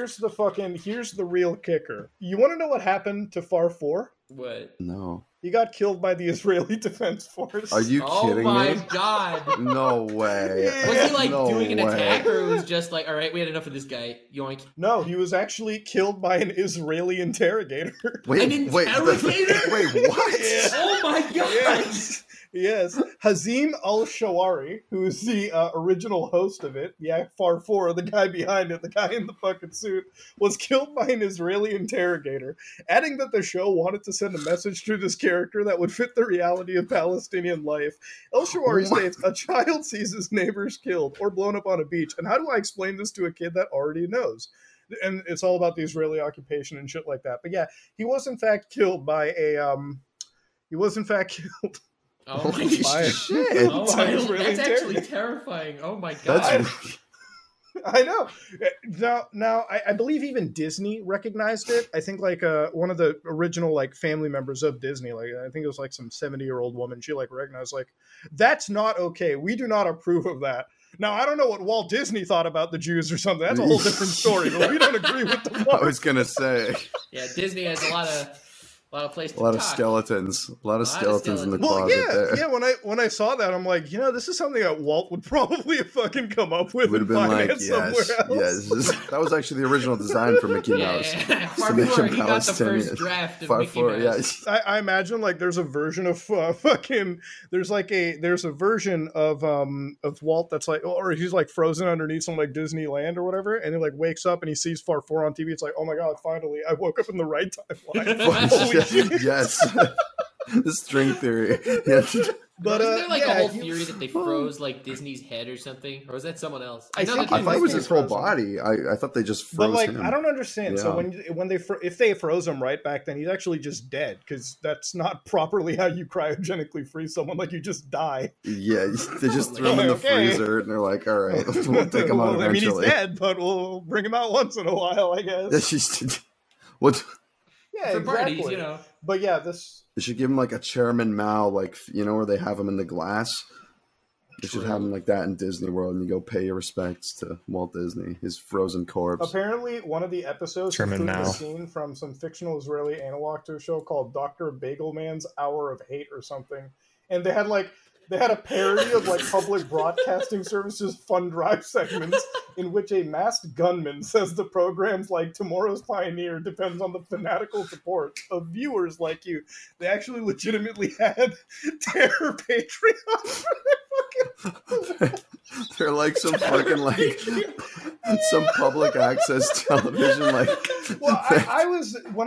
the real kicker. You want to know what happened to Farfour? What? No. He got killed by the Israeli Defense Force. Are you Oh kidding my me? god. No way. Was he like No doing an way. attack, or it was just like, all right, we had enough of this guy. Yoink. No, he was actually killed by an Israeli interrogator. Wait, An wait, interrogator? wait, what? Yeah. Oh my god. Yes. Yes, Hazim Al-Shawari, who is the original host of it, yeah, Farfour, the guy behind it, the guy in the fucking suit, was killed by an Israeli interrogator, adding that the show wanted to send a message through this character that would fit the reality of Palestinian life. Al-Shawari Oh my- states, a child sees his neighbors killed or blown up on a beach, and how do I explain this to a kid that already knows? And it's all about the Israeli occupation and shit like that. But yeah, he was in fact killed by a, he was in fact killed. Oh my Holy god. shit. Oh It's my, Israeli that's actually interrogator. terrifying. Oh my god. That's I know. Now, I believe even Disney recognized it. I think like one of the original like family members of Disney, like I think it was like some 70-year-old woman. She like recognized like that's not okay. We do not approve of that. Now I don't know what Walt Disney thought about the Jews or something. That's a whole different story. But we don't agree with the I was gonna say. Yeah, Disney has a A lot of places. A lot of skeletons. A lot of skeletons in the closet there. Yeah. When I saw that, I'm like, this is something that Walt would probably have fucking come up with. Would have been like, yes. That was actually the original design for Mickey Mouse. Yeah. Far before he got the first draft of Mickey Mouse. I imagine like there's a version of there's a version of Walt that's like, or he's like frozen underneath some like Disneyland or whatever, and he like wakes up and he sees Farfour on TV. It's like, oh my god, finally, I woke up in the right timeline. Yes. The string theory. Yeah. But wasn't there a whole theory that they froze like Disney's head or something, or was that someone else? I thought it was his whole body. I thought they just froze him. I don't understand. Yeah. So if they froze him right back then, he's actually just dead, because that's not properly how you cryogenically freeze someone. Like, you just die. Yeah, they just threw him in the freezer, and they're like, "All right, we'll take him out eventually." I mean, he's dead, but we'll bring him out once in a while, I guess. What? Yeah, for exactly. Parties, But yeah, they should give him like a Chairman Mao, like, where they have him in the glass. They should have him like that in Disney World, and you go pay your respects to Walt Disney, his frozen corpse. Apparently, one of the episodes included a scene from some fictional Israeli analog to a show called Dr. Bagelman's Hour of Hate or something, and they had a parody of like public broadcasting services fund drive segments in which a masked gunman says the program's like Tomorrow's Pioneer depends on the fanatical support of viewers like you. They actually legitimately had Terror Patreon. They're like some fucking like some public access television like. Well, when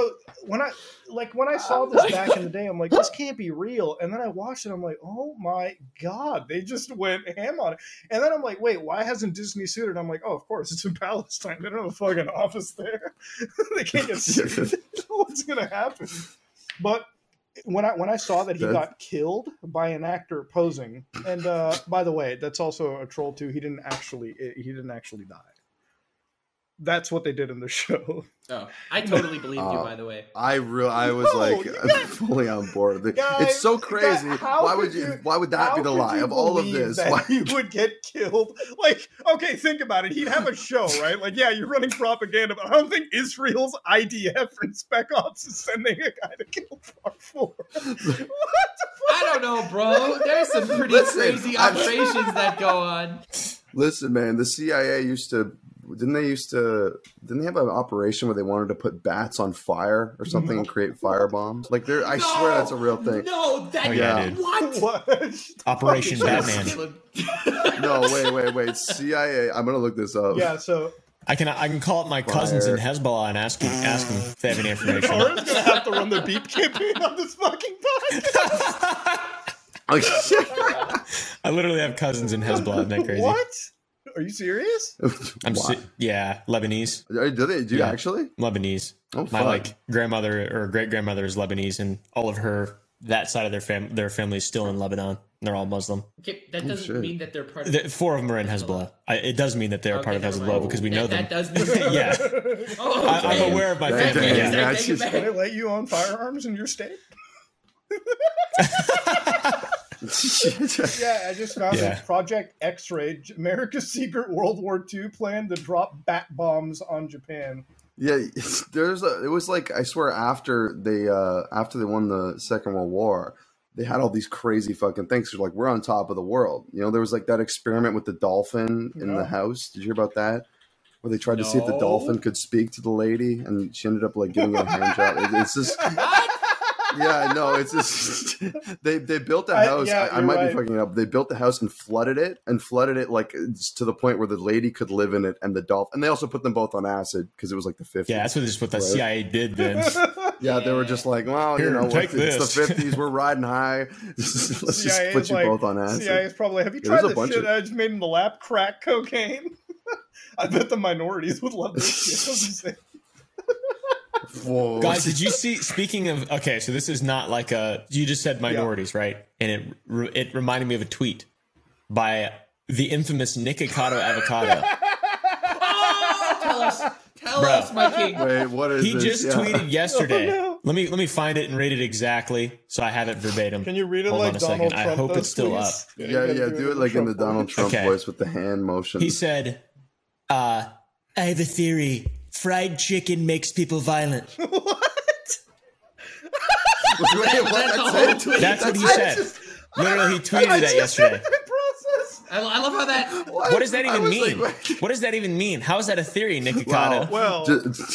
I saw this back in the day, I'm like, this can't be real. And then I watched it, I'm like, oh my god, they just went ham on it. And then I'm like, wait, why hasn't Disney sued it? And I'm like, oh, of course, it's in Palestine. They don't have a fucking office there. They can't get sued. What's gonna happen? But when I saw that he got killed by an actor posing, and by the way, that's also a troll too. He didn't actually die. That's what they did in the show. Oh, I totally believed you, by the way. I was fully on board with it. Guys, it's so crazy. Why would that be the lie of all of this? Why he would get killed? Like, okay, think about it. He'd have a show, right? Like, yeah, you're running propaganda, but I don't think Israel's IDF and Spec Ops is sending a guy to kill Farfour. What the fuck? I don't know, bro. There's some pretty crazy operations that go on. Listen, man, the CIA didn't they have an operation where they wanted to put bats on fire or something and create fire bombs? Like, I swear that's a real thing. No, dude. What? Operation Batman. No, wait. CIA. I'm gonna look this up. Yeah, so I can call up my cousins in Hezbollah and ask them if they have any information. Nora's gonna have to run the beep campaign on this fucking podcast. I literally have cousins in Hezbollah. Isn't that crazy? What? Are you serious? Lebanese. Do you actually? Lebanese. Oh, my grandmother or great grandmother is Lebanese, and all of that side of their family is still in Lebanon. They're all Muslim. Okay, that doesn't mean that they're part of. 4 of them are in Hezbollah. It does mean that they're part of Hezbollah because we know them. That does mean. Yeah. I'm aware of my family. Can they let you own firearms in your state? Yeah, I just found that Project X-Ray, America's secret World War II plan to drop bat bombs on Japan. Yeah, it was like, I swear, after they won the Second World War, they had all these crazy fucking things. They're like, we're on top of the world. There was like that experiment with the dolphin in the house. Did you hear about that? Where they tried to see if the dolphin could speak to the lady, and she ended up like giving a hand job. It's just. Yeah, no, it's just they built a house. I might be fucking it up. They built the house and flooded it like to the point where the lady could live in it and the dolphin. And they also put them both on acid because it was like the 50s. Yeah, that's what the CIA did then. Yeah, they were just like, well, it's the 50s. We're riding high. Let's just put you both on acid. CIA is probably, have you tried this shit I just made in the lab? Crack cocaine? I bet the minorities would love this shit. Whoa. Guys, did you see, speaking of, okay, so this is not like you just said minorities, right? And it reminded me of a tweet by the infamous Nikocado Avocado. Oh, tell us, my king. Wait, what is this? He just tweeted yesterday. Oh, no. Let me find it and read it exactly so I have it verbatim. Can you read it like Donald Trump? I hope it's still up. Yeah, do it like in the Donald Trump voice with the hand motion. He said, I have a theory. Fried chicken makes people violent. What? That's what he said. Literally, he tweeted that yesterday. I love how that. What does that even mean? What does that even mean? How is that a theory, Nikocado? Well,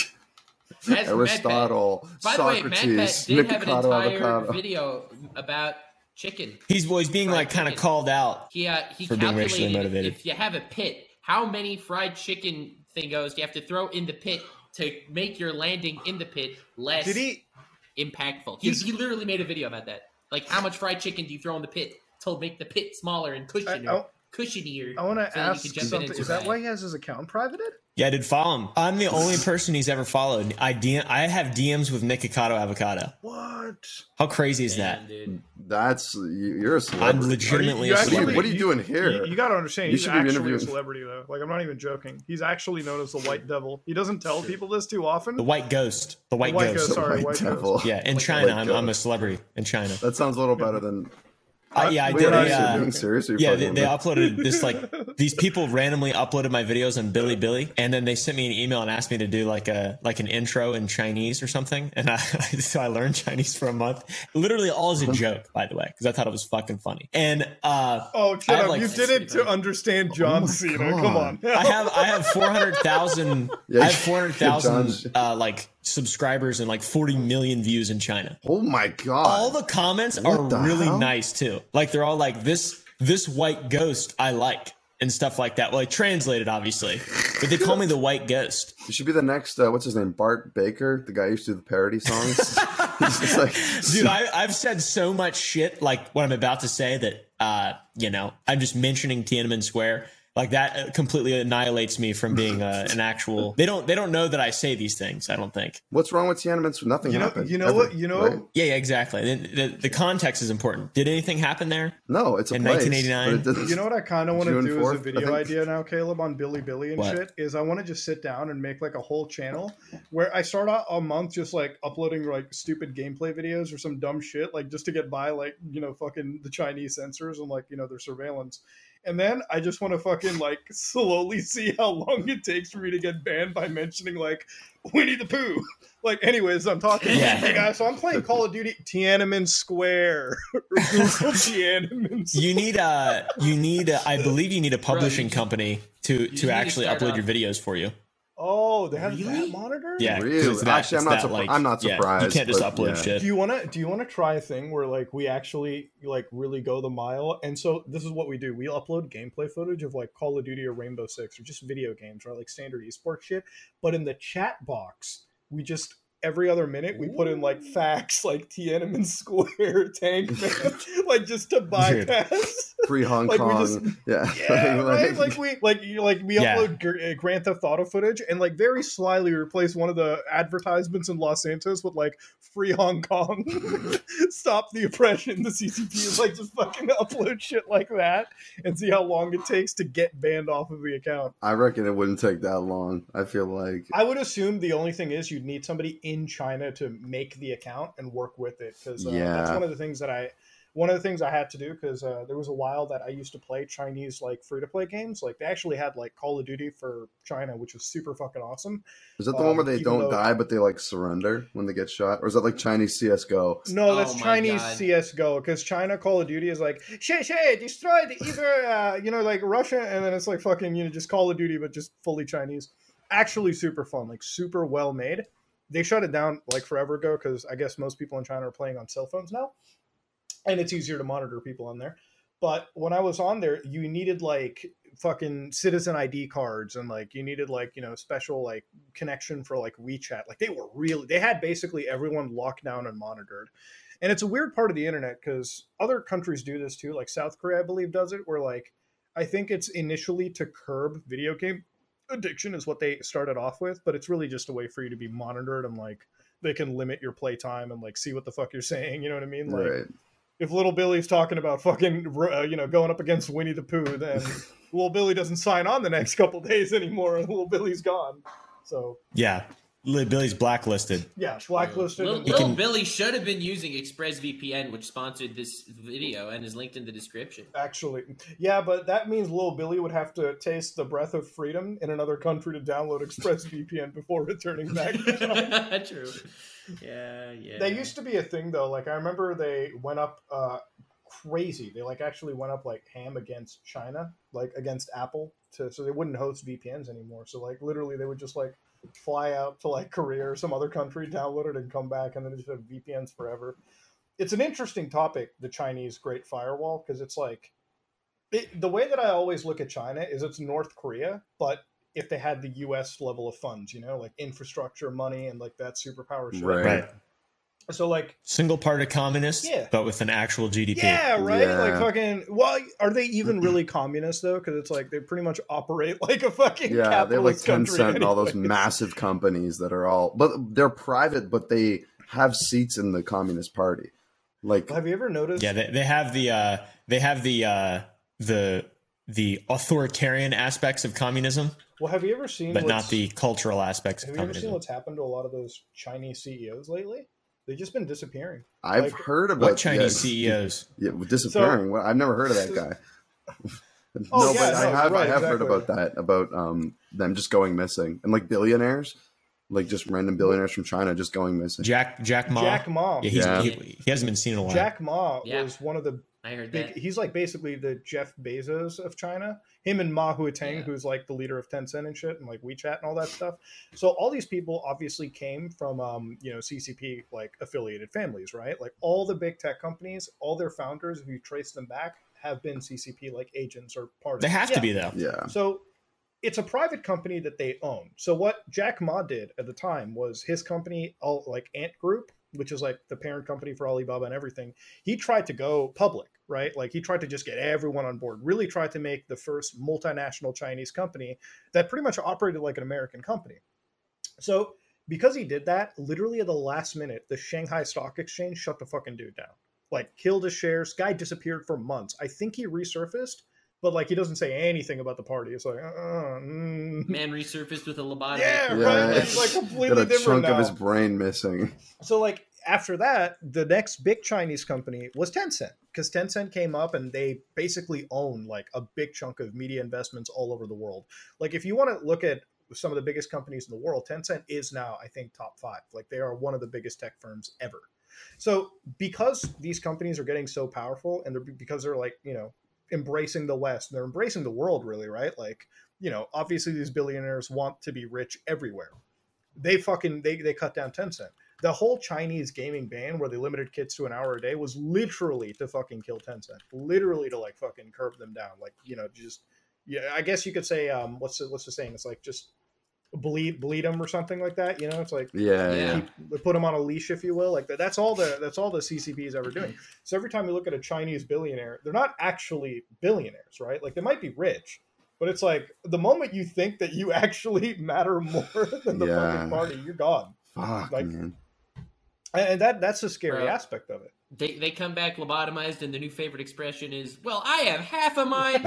Aristotle, by the way, Socrates, MadPat did have an Nikocado, entire avocado. video about chicken. He's being like kind of called out. He for being racially calculated motivated. if you have a pit, how many fried chicken thingos do you have to throw in the pit to make your landing in the pit less impactful? He literally made a video about that. Like, how much fried chicken do you throw in the pit to make the pit smaller and cushionier? I want to ask something. Is that why he has his account privated? Yeah, I did follow him. I'm the only person he's ever followed. I have DMs with Nikocado Avocado. What? How crazy is that? Dude. That's you're a celebrity. I'm legitimately a celebrity. What are you doing here? You got to understand, he's should be actually a interviewing. celebrity, though. Like, I'm not even joking. He's actually known as the White Devil. He doesn't tell people this too often. The White Ghost. The White Ghost. Sorry, White White Devil. Ghost. Yeah, in China, I'm a celebrity in China. That sounds a little better than. Yeah, I Wait, did. are you being serious? Or Yeah, fucking they with me? uploaded this, like, these people randomly uploaded my videos on Bilibili, and then they sent me an email and asked me to do like an intro in Chinese or something, and so I learned Chinese for a month. Literally all as a joke, by the way, because I thought it was fucking funny. And Oh, shut up! You did it to understand John Cena. God. Come on. I have 400,000. Yeah, I have 400,000 John- like subscribers and like 40 million views in China. Oh my god! All the comments What are the really hell? nice too. Like they're all like this white ghost I like and stuff like that. Well, like translated obviously, but they call me the White Ghost. You should be the next. What's his name? Bart Baker, the guy who used to do the parody songs. He's just like, Dude, I've said so much shit like what I'm about to say that I'm just mentioning Tiananmen Square. Like that completely annihilates me from being an actual. They don't know that I say these things. I don't think. what's wrong with Tiananmen? Nothing happened. You know ever, what? You know. right? Yeah, exactly. The context is important. Did anything happen there? No, it's a In place, 1989? but it doesn't- You know what I kind of want to June do 4th, as a I video think. idea now, Caleb, on Bilibili and What? shit, is I want to just sit down and make like a whole channel where I start out a month just like uploading like stupid gameplay videos or some dumb shit, like just to get by, like, fucking the Chinese censors and like, their surveillance. And then I just want to fucking like slowly see how long it takes for me to get banned by mentioning like Winnie the Pooh. Like, anyways, I'm talking. Yeah. Hey guys, so I'm playing Call of Duty Tiananmen Square. Google Tiananmen Square. You need I believe you need a publishing company to need to actually start upload off- your videos for you. Oh, they have Really? that monitor? Yeah, 'cause Really? it's that- Actually, it's I'm not that, like, I'm not yeah, surprised. you can't just but upload yeah. shit. Do you want to try a thing where like we actually like really go the mile? And so this is what we do. We upload gameplay footage of like Call of Duty or Rainbow Six or just video games, right? Like standard esports shit. But in the chat box, we just every other minute we put in like facts like Tiananmen Square tank man, like just to bypass. Free Hong Like, we Kong. just- Yeah. Yeah, right. Like we Yeah. upload Grand Theft Auto footage and like very slyly replace one of the advertisements in Los Santos with like "Free Hong Kong, stop the oppression." The CCP is like just fucking upload shit like that and see how long it takes to get banned off of the account. I reckon it wouldn't take that long. I feel like I would assume the only thing is you'd need somebody in China to make the account and work with it because that's Yeah. one of the things that I had to do because there was a while that I used to play Chinese like free to play games. Like they actually had like Call of Duty for China, which was super fucking awesome. is that the one where they even don't though- die but they like surrender when they get shot, or is that like Chinese CS:GO? No, that's Oh my Chinese God. CS:GO because China Call of Duty is like shit, destroy the either like Russia, and then it's like fucking just Call of Duty but just fully Chinese. Actually, super fun, like super well made. They shut it down like forever ago because I guess most people in China are playing on cell phones now, and it's easier to monitor people on there. But when I was on there, you needed like fucking citizen ID cards and like you needed like special like connection for like WeChat. Like they had basically everyone locked down and monitored. And it's a weird part of the internet because other countries do this too. Like South Korea, I believe, does it where like I think it's initially to curb video game addiction is what they started off with, but it's really just a way for you to be monitored and like they can limit your playtime and like see what the fuck you're saying. You know what I mean? Like Right. if little Billy's talking about fucking going up against Winnie the Pooh, then little Billy doesn't sign on the next couple days anymore, and little Billy's gone. So Yeah. Billy's blacklisted. Yeah, blacklisted. Little Billy should have been using ExpressVPN, which sponsored this video and is linked in the description. Actually, yeah, but that means Little Billy would have to taste the breath of freedom in another country to download ExpressVPN before returning back. True. Yeah. They used to be a thing though. Like I remember they went up crazy. They like actually went up like ham against China, like against Apple, so they wouldn't host VPNs anymore. So like literally they would just like fly out to like Korea or some other country, download it, and come back, and then just have VPNs forever. It's an interesting topic, the Chinese Great Firewall, because it's like the way that I always look at China is it's North Korea, but if they had the U.S. level of funds, you know, like infrastructure, money, and like that superpower shit. Right. So like single-party communist, but with an actual GDP. Yeah, right. Yeah. Like fucking. Well, are they even really communist though? Because it's like they pretty much operate like a fucking capitalist they have like Tencent and all those massive companies that are all, but they're private, but they have seats in the Communist Party. Like, have you ever noticed? Yeah, they have the authoritarian aspects of communism. Well, have you ever seen? But not the cultural aspects of communism. Have you ever seen what's happened to a lot of those Chinese CEOs lately? They've just been disappearing. I've heard about Chinese CEOs. Yeah, disappearing. I've never heard of that guy. I have heard about that, about them just going missing, and like billionaires, like just random billionaires from China just going missing. Jack Ma. Jack Ma. Yeah, he hasn't been seen in a while. Jack Ma was one of the. I heard that. He's like basically the Jeff Bezos of China. Him and Ma Huateng, who's like the leader of Tencent and shit, and like WeChat and all that stuff. So all these people obviously came from CCP like affiliated families, right? Like all the big tech companies, all their founders, if you trace them back, have been CCP like agents or part of. They have to be though. Yeah. So it's a private company that they own. So what Jack Ma did at the time was his company, like Ant Group, which is like the parent company for Alibaba and everything, he tried to go public, right? Like he tried to just get everyone on board, really tried to make the first multinational Chinese company that pretty much operated like an American company. So because he did that, literally at the last minute, the Shanghai Stock Exchange shut the fucking dude down. Like killed his shares. Guy disappeared for months. I think he resurfaced, but like he doesn't say anything about the party. It's like man resurfaced with a lobotomy. Yeah, right. He's like completely got a different chunk now. of his brain missing. So like after that, the next big Chinese company was Tencent, because Tencent came up and they basically own like a big chunk of media investments all over the world. Like if you want to look at some of the biggest companies in the world, Tencent is now, I think, top 5. Like they are one of the biggest tech firms ever. So because these companies are getting so powerful, and because they're like, embracing the West, and they're embracing the world, really, right? Like, obviously these billionaires want to be rich everywhere. They cut down Tencent. The whole Chinese gaming ban, where they limited kids to an hour a day, was literally to fucking kill Tencent, literally to like fucking curb them down. Like, I guess you could say, what's the saying? It's like just bleed them or something like that. It's like put them on a leash, if you will. Like that's all the CCP is ever doing. So every time you look at a Chinese billionaire, they're not actually billionaires, right? Like they might be rich, but it's like the moment you think that you actually matter more than the fucking party, you're gone. Fuck, like, man. And that's a scary aspect of it. They come back lobotomized, and the new favorite expression is, "Well, I have half of mine."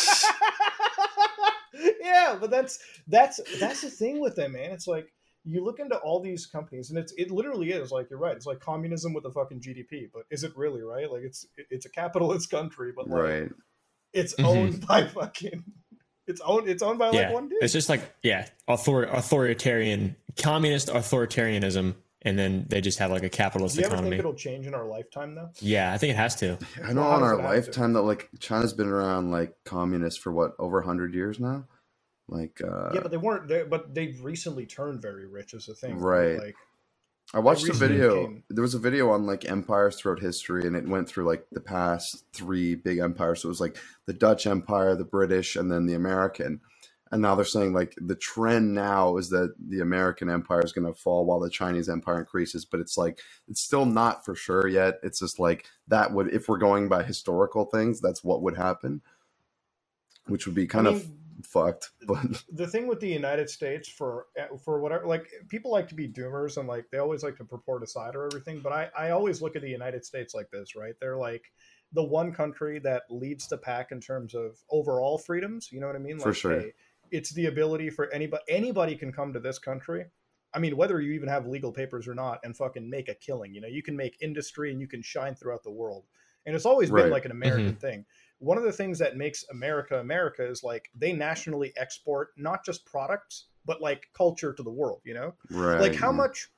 Yeah, but that's the thing with them, man. It's like you look into all these companies, and it literally is like, you're right. It's like communism with a fucking GDP, but is it really, right? Like it's a capitalist country, but like it's owned by fucking. It's owned by like one dude. It's just like authoritarian, communist authoritarianism, and then they just have like a capitalist economy. Do you ever think it'll change in our lifetime though? Yeah, I think it has to. I know in our lifetime that like China's been around like communist for what, over 100 years now? Like but they weren't. But they've recently turned very rich as a thing, right? Like I watched a video. There was a video on like empires throughout history, and it went through like the past 3 big empires. So it was like the Dutch Empire, the British, and then the American. And now they're saying like the trend now is that the American empire is going to fall while the Chinese empire increases. But it's like, it's still not for sure yet. It's just like that would, if we're going by historical things, that's what would happen, which would be kind of fucked. But the thing with the United States, for whatever, like people like to be doomers and like they always like to purport a side or everything, but I always look at the United States like this, right? They're like the one country that leads the pack in terms of overall freedoms. You know what I mean? Like, for sure. Hey, it's the ability for anybody can come to this country. I mean, whether you even have legal papers or not, and fucking make a killing. You know, you can make industry and you can shine throughout the world. And it's always been like an American thing. One of the things that makes America America is like they nationally export not just products, but like culture to the world, you know? Right. Like how much,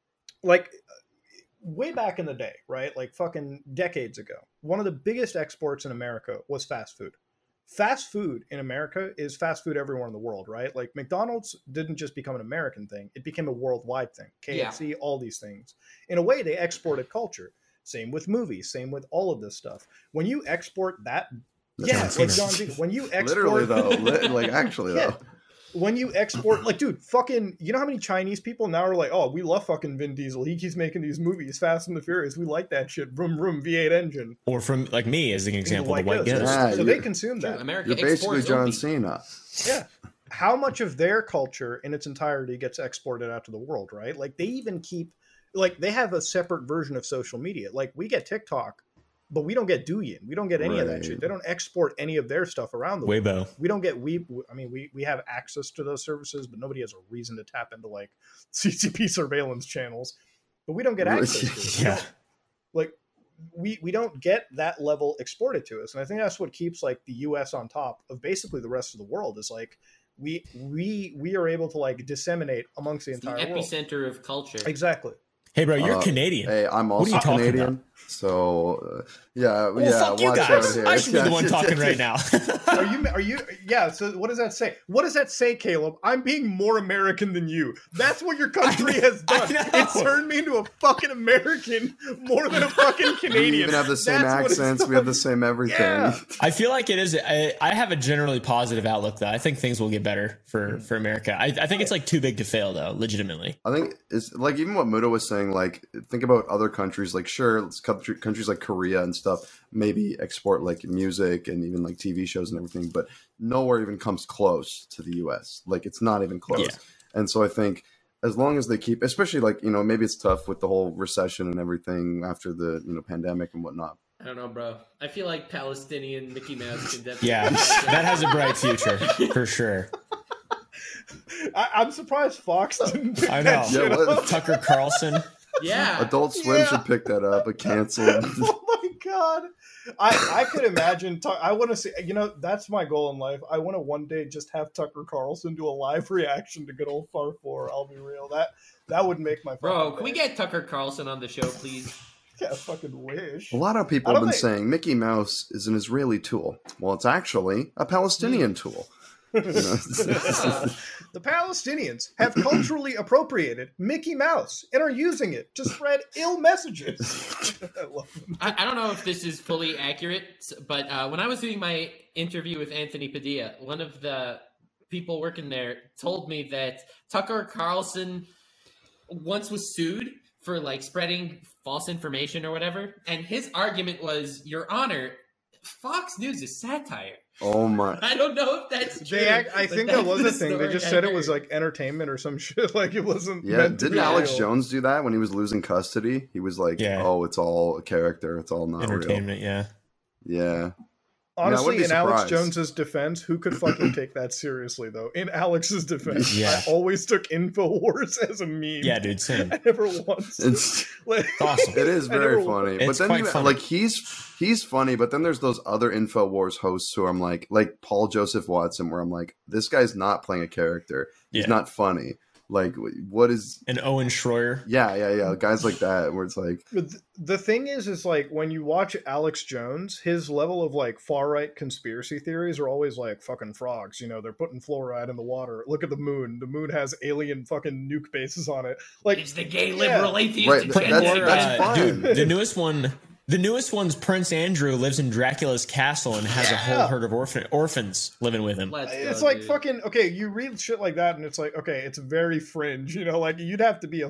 like way back in the day, right? Like fucking decades ago, one of the biggest exports in America was fast food. Fast food in America is fast food everywhere in the world, right? Like McDonald's didn't just become an American thing. It became a worldwide thing. KFC, all these things. In a way, they exported culture. Same with movies, same with all of this stuff. When you export that, like John Cena, when you export, literally though, like actually though, when you export, like, dude, fucking, you know how many Chinese people now are like, oh, we love fucking Vin Diesel. He keeps making these movies, Fast and the Furious. We like that shit. Vroom, vroom, V8 engine. Or from like me as an example, like the White Ghost. Yeah, so they consume that. America you're basically John Opie. Cena. Yeah. How much of their culture in its entirety gets exported out to the world, right? Like they even keep, like they have a separate version of social media. Like we get TikTok, but we don't get Douyin. We don't get any of that shit. They don't export any of their stuff around the world. Weibo. We don't get we have access to those services, but nobody has a reason to tap into like CCP surveillance channels. But we don't get access to it. Like we don't get that level exported to us. And I think that's what keeps like the US on top of basically the rest of the world is like we are able to like disseminate amongst the entire world. Epicenter of culture. Exactly. Hey, bro, you're Canadian. Hey, I'm also Canadian. So, fuck you guys. I should be the one talking right now. Are you? Yeah. So, what does that say? What does that say, Caleb? I'm being more American than you. That's what your country has done. It's turned me into a fucking American more than a fucking Canadian. We even have the same accents. We have the same everything. Yeah. I feel like it is. I have a generally positive outlook, though. I think things will get better for America. I think it's like too big to fail, though. Legitimately. I think it's like even what Muda was saying. Like, think about other countries. Like, sure, countries like Korea and stuff maybe export like music and even like TV shows and everything, but nowhere even comes close to the US. Like, it's not even close. Yeah. And so I think as long as they keep, especially like, you know, maybe it's tough with the whole recession and everything after the, you know, pandemic and whatnot. I don't know, bro. I feel like Palestinian Mickey Mouse can definitely. Yeah, that has a bright future for sure. I'm surprised Fox didn't pick I know. That shit Tucker Carlson. Yeah. Adult Swim should pick that up, but canceled. Oh my god. I could imagine. I want to see. You know, that's my goal in life. I want to one day just have Tucker Carlson do a live reaction to good old Far 4. I'll be real. That would make my bro. Can we get Tucker Carlson on the show, please? Yeah, I fucking wish. A lot of people have been saying Mickey Mouse is an Israeli tool. Well, it's actually a Palestinian tool. You know? The Palestinians have culturally appropriated Mickey Mouse and are using it to spread ill messages. I don't know if this is fully accurate, but when I was doing my interview with Anthony Padilla, one of the people working there told me that Tucker Carlson once was sued for like spreading false information or whatever, and his argument was, Your Honor, Fox News is satire. Oh my! I don't know if that's true. I think that was a thing. They just said it was like entertainment or some shit. Like it wasn't. Yeah, didn't Alex Jones do that when he was losing custody? He was like, "Oh, it's all a character. It's all not entertainment." Real. Yeah. Honestly, in Alex Jones's defense, wwho could fucking take that seriously, though? In Alex's defense, I always took InfoWars as a meme. Yeah, dude, same. I never once. It's awesome. It is very funny. But then funny. Like he's funny, but then there's those other InfoWars hosts who I'm like Paul Joseph Watson, where I'm like, this guy's not playing a character. He's not funny. Like, what is... And Owen Schroyer. Yeah. Guys like that, where it's like... The thing is like, when you watch Alex Jones, his level of, like, far-right conspiracy theories are always, like, fucking frogs. You know, they're putting fluoride in the water. Look at the moon. The moon has alien fucking nuke bases on it. Like, it's the gay liberal atheist right, that's fine. Dude, the newest one's Prince Andrew lives in Dracula's castle and has a whole herd of orphans living with him. It's like, dude. Fucking, okay, you read shit like that and it's like, okay, it's very fringe, you know, like you'd have to be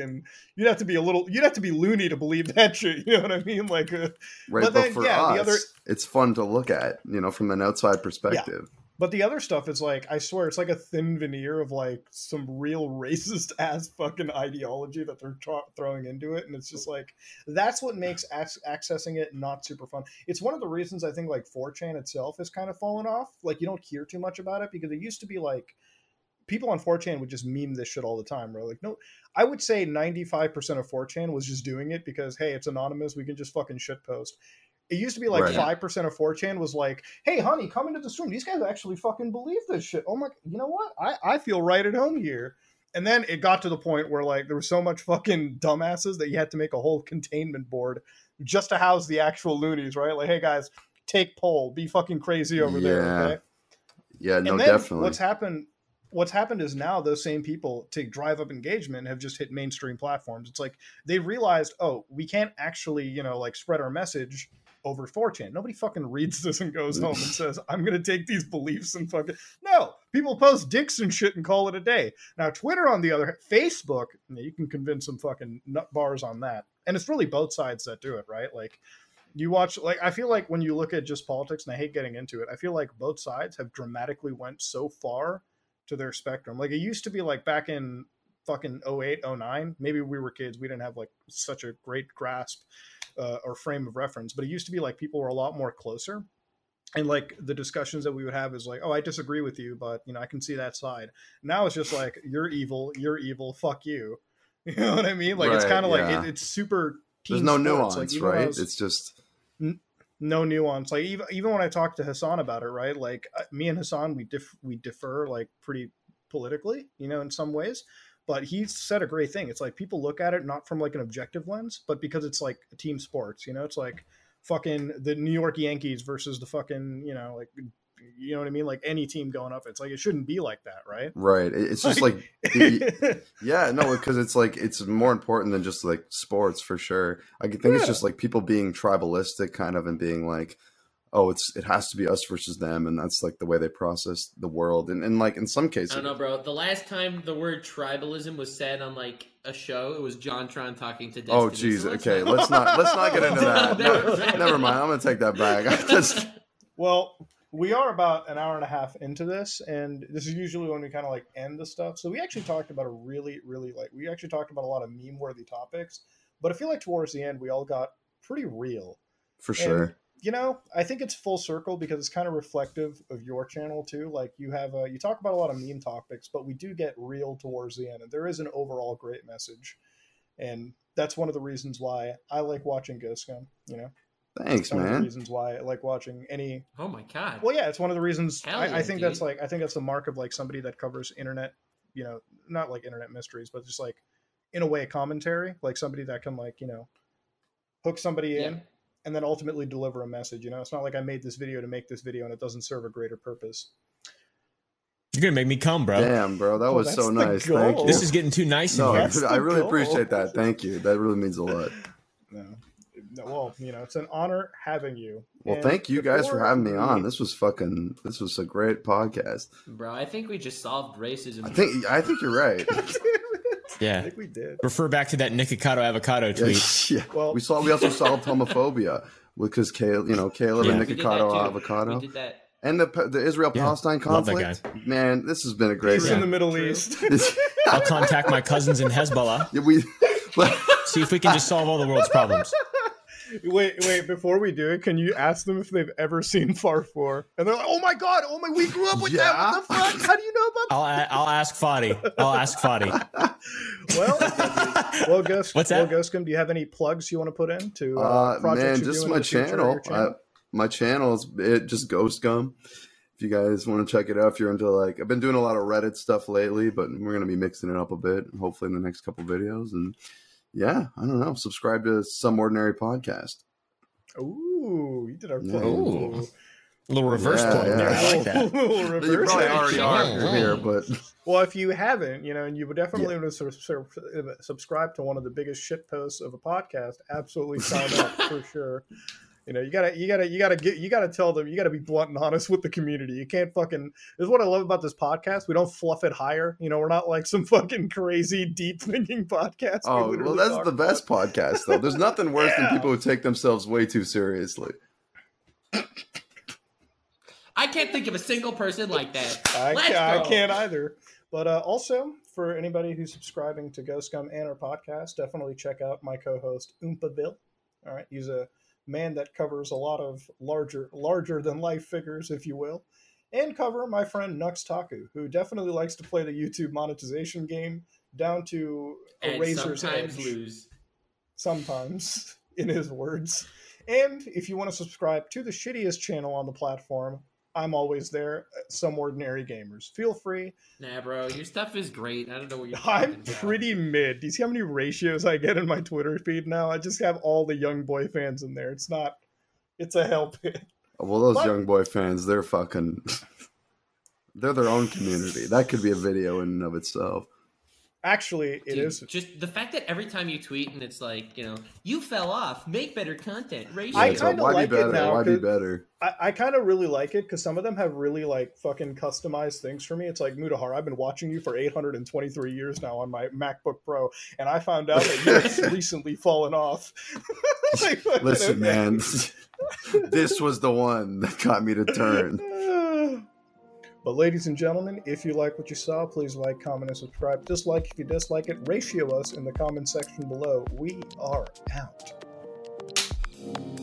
loony to believe that shit, you know what I mean? Like, right, but then, for us, it's fun to look at, you know, from an outside perspective. Yeah. But the other stuff is like, I swear, it's like a thin veneer of like some real racist ass fucking ideology that they're throwing into it. And it's just like, that's what makes accessing it not super fun. It's one of the reasons I think like 4chan itself has kind of fallen off. Like you don't hear too much about it because it used to be like, people on 4chan would just meme this shit all the time, bro. Like, no, I would say 95% of 4chan was just doing it because, hey, it's anonymous. We can just fucking shitpost. It used to be like 5% of 4chan was like, hey, honey, come into the stream. These guys actually fucking believe this shit. Oh my, you know what? I feel right at home here. And then it got to the point where like there was so much fucking dumbasses that you had to make a whole containment board just to house the actual loonies, right? Like, hey guys, take poll, be fucking crazy over there, okay? Yeah, no, and then definitely. What's happened is now those same people to drive up engagement have just hit mainstream platforms. It's like they realized, oh, we can't actually, you know, like spread our message over 4chan. Nobody fucking reads this and goes home and says, I'm going to take these beliefs and fucking... No, people post dicks and shit and call it a day. Now, Twitter, on the other hand, Facebook, you can convince some fucking nut bars on that. And it's really both sides that do it, right? Like, you watch... Like, I feel like when you look at just politics, and I hate getting into it, I feel like both sides have dramatically went so far to their spectrum. Like, it used to be like back in fucking 08, 09, maybe we were kids, we didn't have like such a great grasp or frame of reference, but it used to be like people were a lot more closer, and like the discussions that we would have is like, oh, I disagree with you, but you know, I can see that side. Now it's just like, you're evil, fuck you. You know what I mean? Like, it's kind of like it's super team there's no sports. nuance, like, right? It's just no nuance. Like, even when I talked to Hassan about it, right? Like, me and Hassan, we differ like pretty politically, you know, in some ways. But he said a great thing. It's like people look at it not from like an objective lens, but because it's like a team sports, you know, it's like fucking the New York Yankees versus the fucking, you know, like, you know what I mean? Like any team going up, it's like, it shouldn't be like that, right? Right. It's just like, yeah, no, because it's like, it's more important than just like sports for sure. I think it's just like people being tribalistic kind of, and being like, oh, it has to be us versus them, and that's like the way they process the world. And like in some cases, I don't know, bro. The last time the word tribalism was said on like a show, it was JonTron talking to Destiny. Oh, geez. So okay, let's not get into that. Never mind. I'm gonna take that back. Well, we are about an hour and a half into this, and this is usually when we kind of like end the stuff. So we actually talked about we actually talked about a lot of meme-worthy topics, but I feel like towards the end we all got pretty real. For sure. And, you know, I think it's full circle because it's kind of reflective of your channel too. Like, you have you talk about a lot of meme topics, but we do get real towards the end, and there is an overall great message, and that's one of the reasons why I like watching Ghost Scum. You know, thanks, man. One of the reasons why I like watching any. Oh my god. Well, yeah, it's one of the reasons. I think dude. that's the mark of like somebody that covers internet. You know, not like internet mysteries, but just like in a way commentary, like somebody that can like, you know, hook somebody in. And then ultimately deliver a message. You know, it's not like I made this video to make this video and it doesn't serve a greater purpose. You're gonna make me come, bro. Damn, bro, that was so nice. Thank you. This is getting too nice. No, I really appreciate that. Thank you. That really means a lot. No, well, you know, it's an honor having you. Well, thank you guys for having me on. This was a great podcast, bro. I think we just solved racism. I think you're right. Yeah, I think we did. Refer back to that Nikocado avocado tweet. Yeah. Well, we also solved homophobia because Caleb and Nikocado avocado. We did that. And the Israel-Palestine conflict. Man, this has been a great. He's in the Middle East. I'll contact my cousins in Hezbollah. See if we can just solve all the world's problems. Wait! Before we do it, can you ask them if they've ever seen Far 4? And they're like, "Oh my god! We grew up with that. What the fuck? How do you know about that?" I'll ask Fadi. Well, Ghost. What's that? Well, Ghost Scum, do you have any plugs you want to put in to projects man, you're just doing my in the future channel. My channel is just Ghost Scum. If you guys want to check it out, if you're into like, I've been doing a lot of Reddit stuff lately, but we're gonna be mixing it up a bit, hopefully in the next couple videos. And yeah, I don't know. Subscribe to Some Ordinary Podcast. Ooh, you did our plug. Ooh. A little reverse plug there. I like that. You probably already are here, but well, if you haven't, you know, and you would definitely want to subscribe to one of the biggest shit posts of a podcast, absolutely sign up for sure. You know, you gotta tell them, you gotta be blunt and honest with the community. You can't fucking. This is what I love about this podcast. We don't fluff it higher. You know, we're not like some fucking crazy deep thinking podcast. Oh, well, that's the best podcast though. There's nothing worse than people who take themselves way too seriously. I can't think of a single person like that. I can't either. But also, for anybody who's subscribing to Ghost Scum and our podcast, definitely check out my co-host Oompaville. All right, he's a man that covers a lot of larger than life figures, if you will. and cover my friend Nux Taku, who definitely likes to play the YouTube monetization game down to a and razor's sometimes edge. lose. Sometimes, in his words. And if you want to subscribe to the shittiest channel on the platform, I'm always there. Some Ordinary Gamers. Feel free. Nah, bro, your stuff is great. I don't know what you're I'm talking about. pretty mid. Do you see how many ratios I get in my Twitter feed now? I just have all the young boy fans in there. It's a hell pit. Well, those young boy fans, they're fucking... they're their own community. That could be a video in and of itself. Actually, it is. Just the fact that every time you tweet and it's like, you fell off, make better content. Ratio. I kind of like it now. Why be better? I kind of really like it because some of them have really like fucking customized things for me. It's like, Mutahar, I've been watching you for 823 years now on my MacBook Pro, and I found out that you've recently fallen off. Like, listen, man, this was the one that got me to turn. But ladies and gentlemen, if you like what you saw, please like, comment, and subscribe. Dislike if you dislike it. Ratio us in the comment section below. We are out.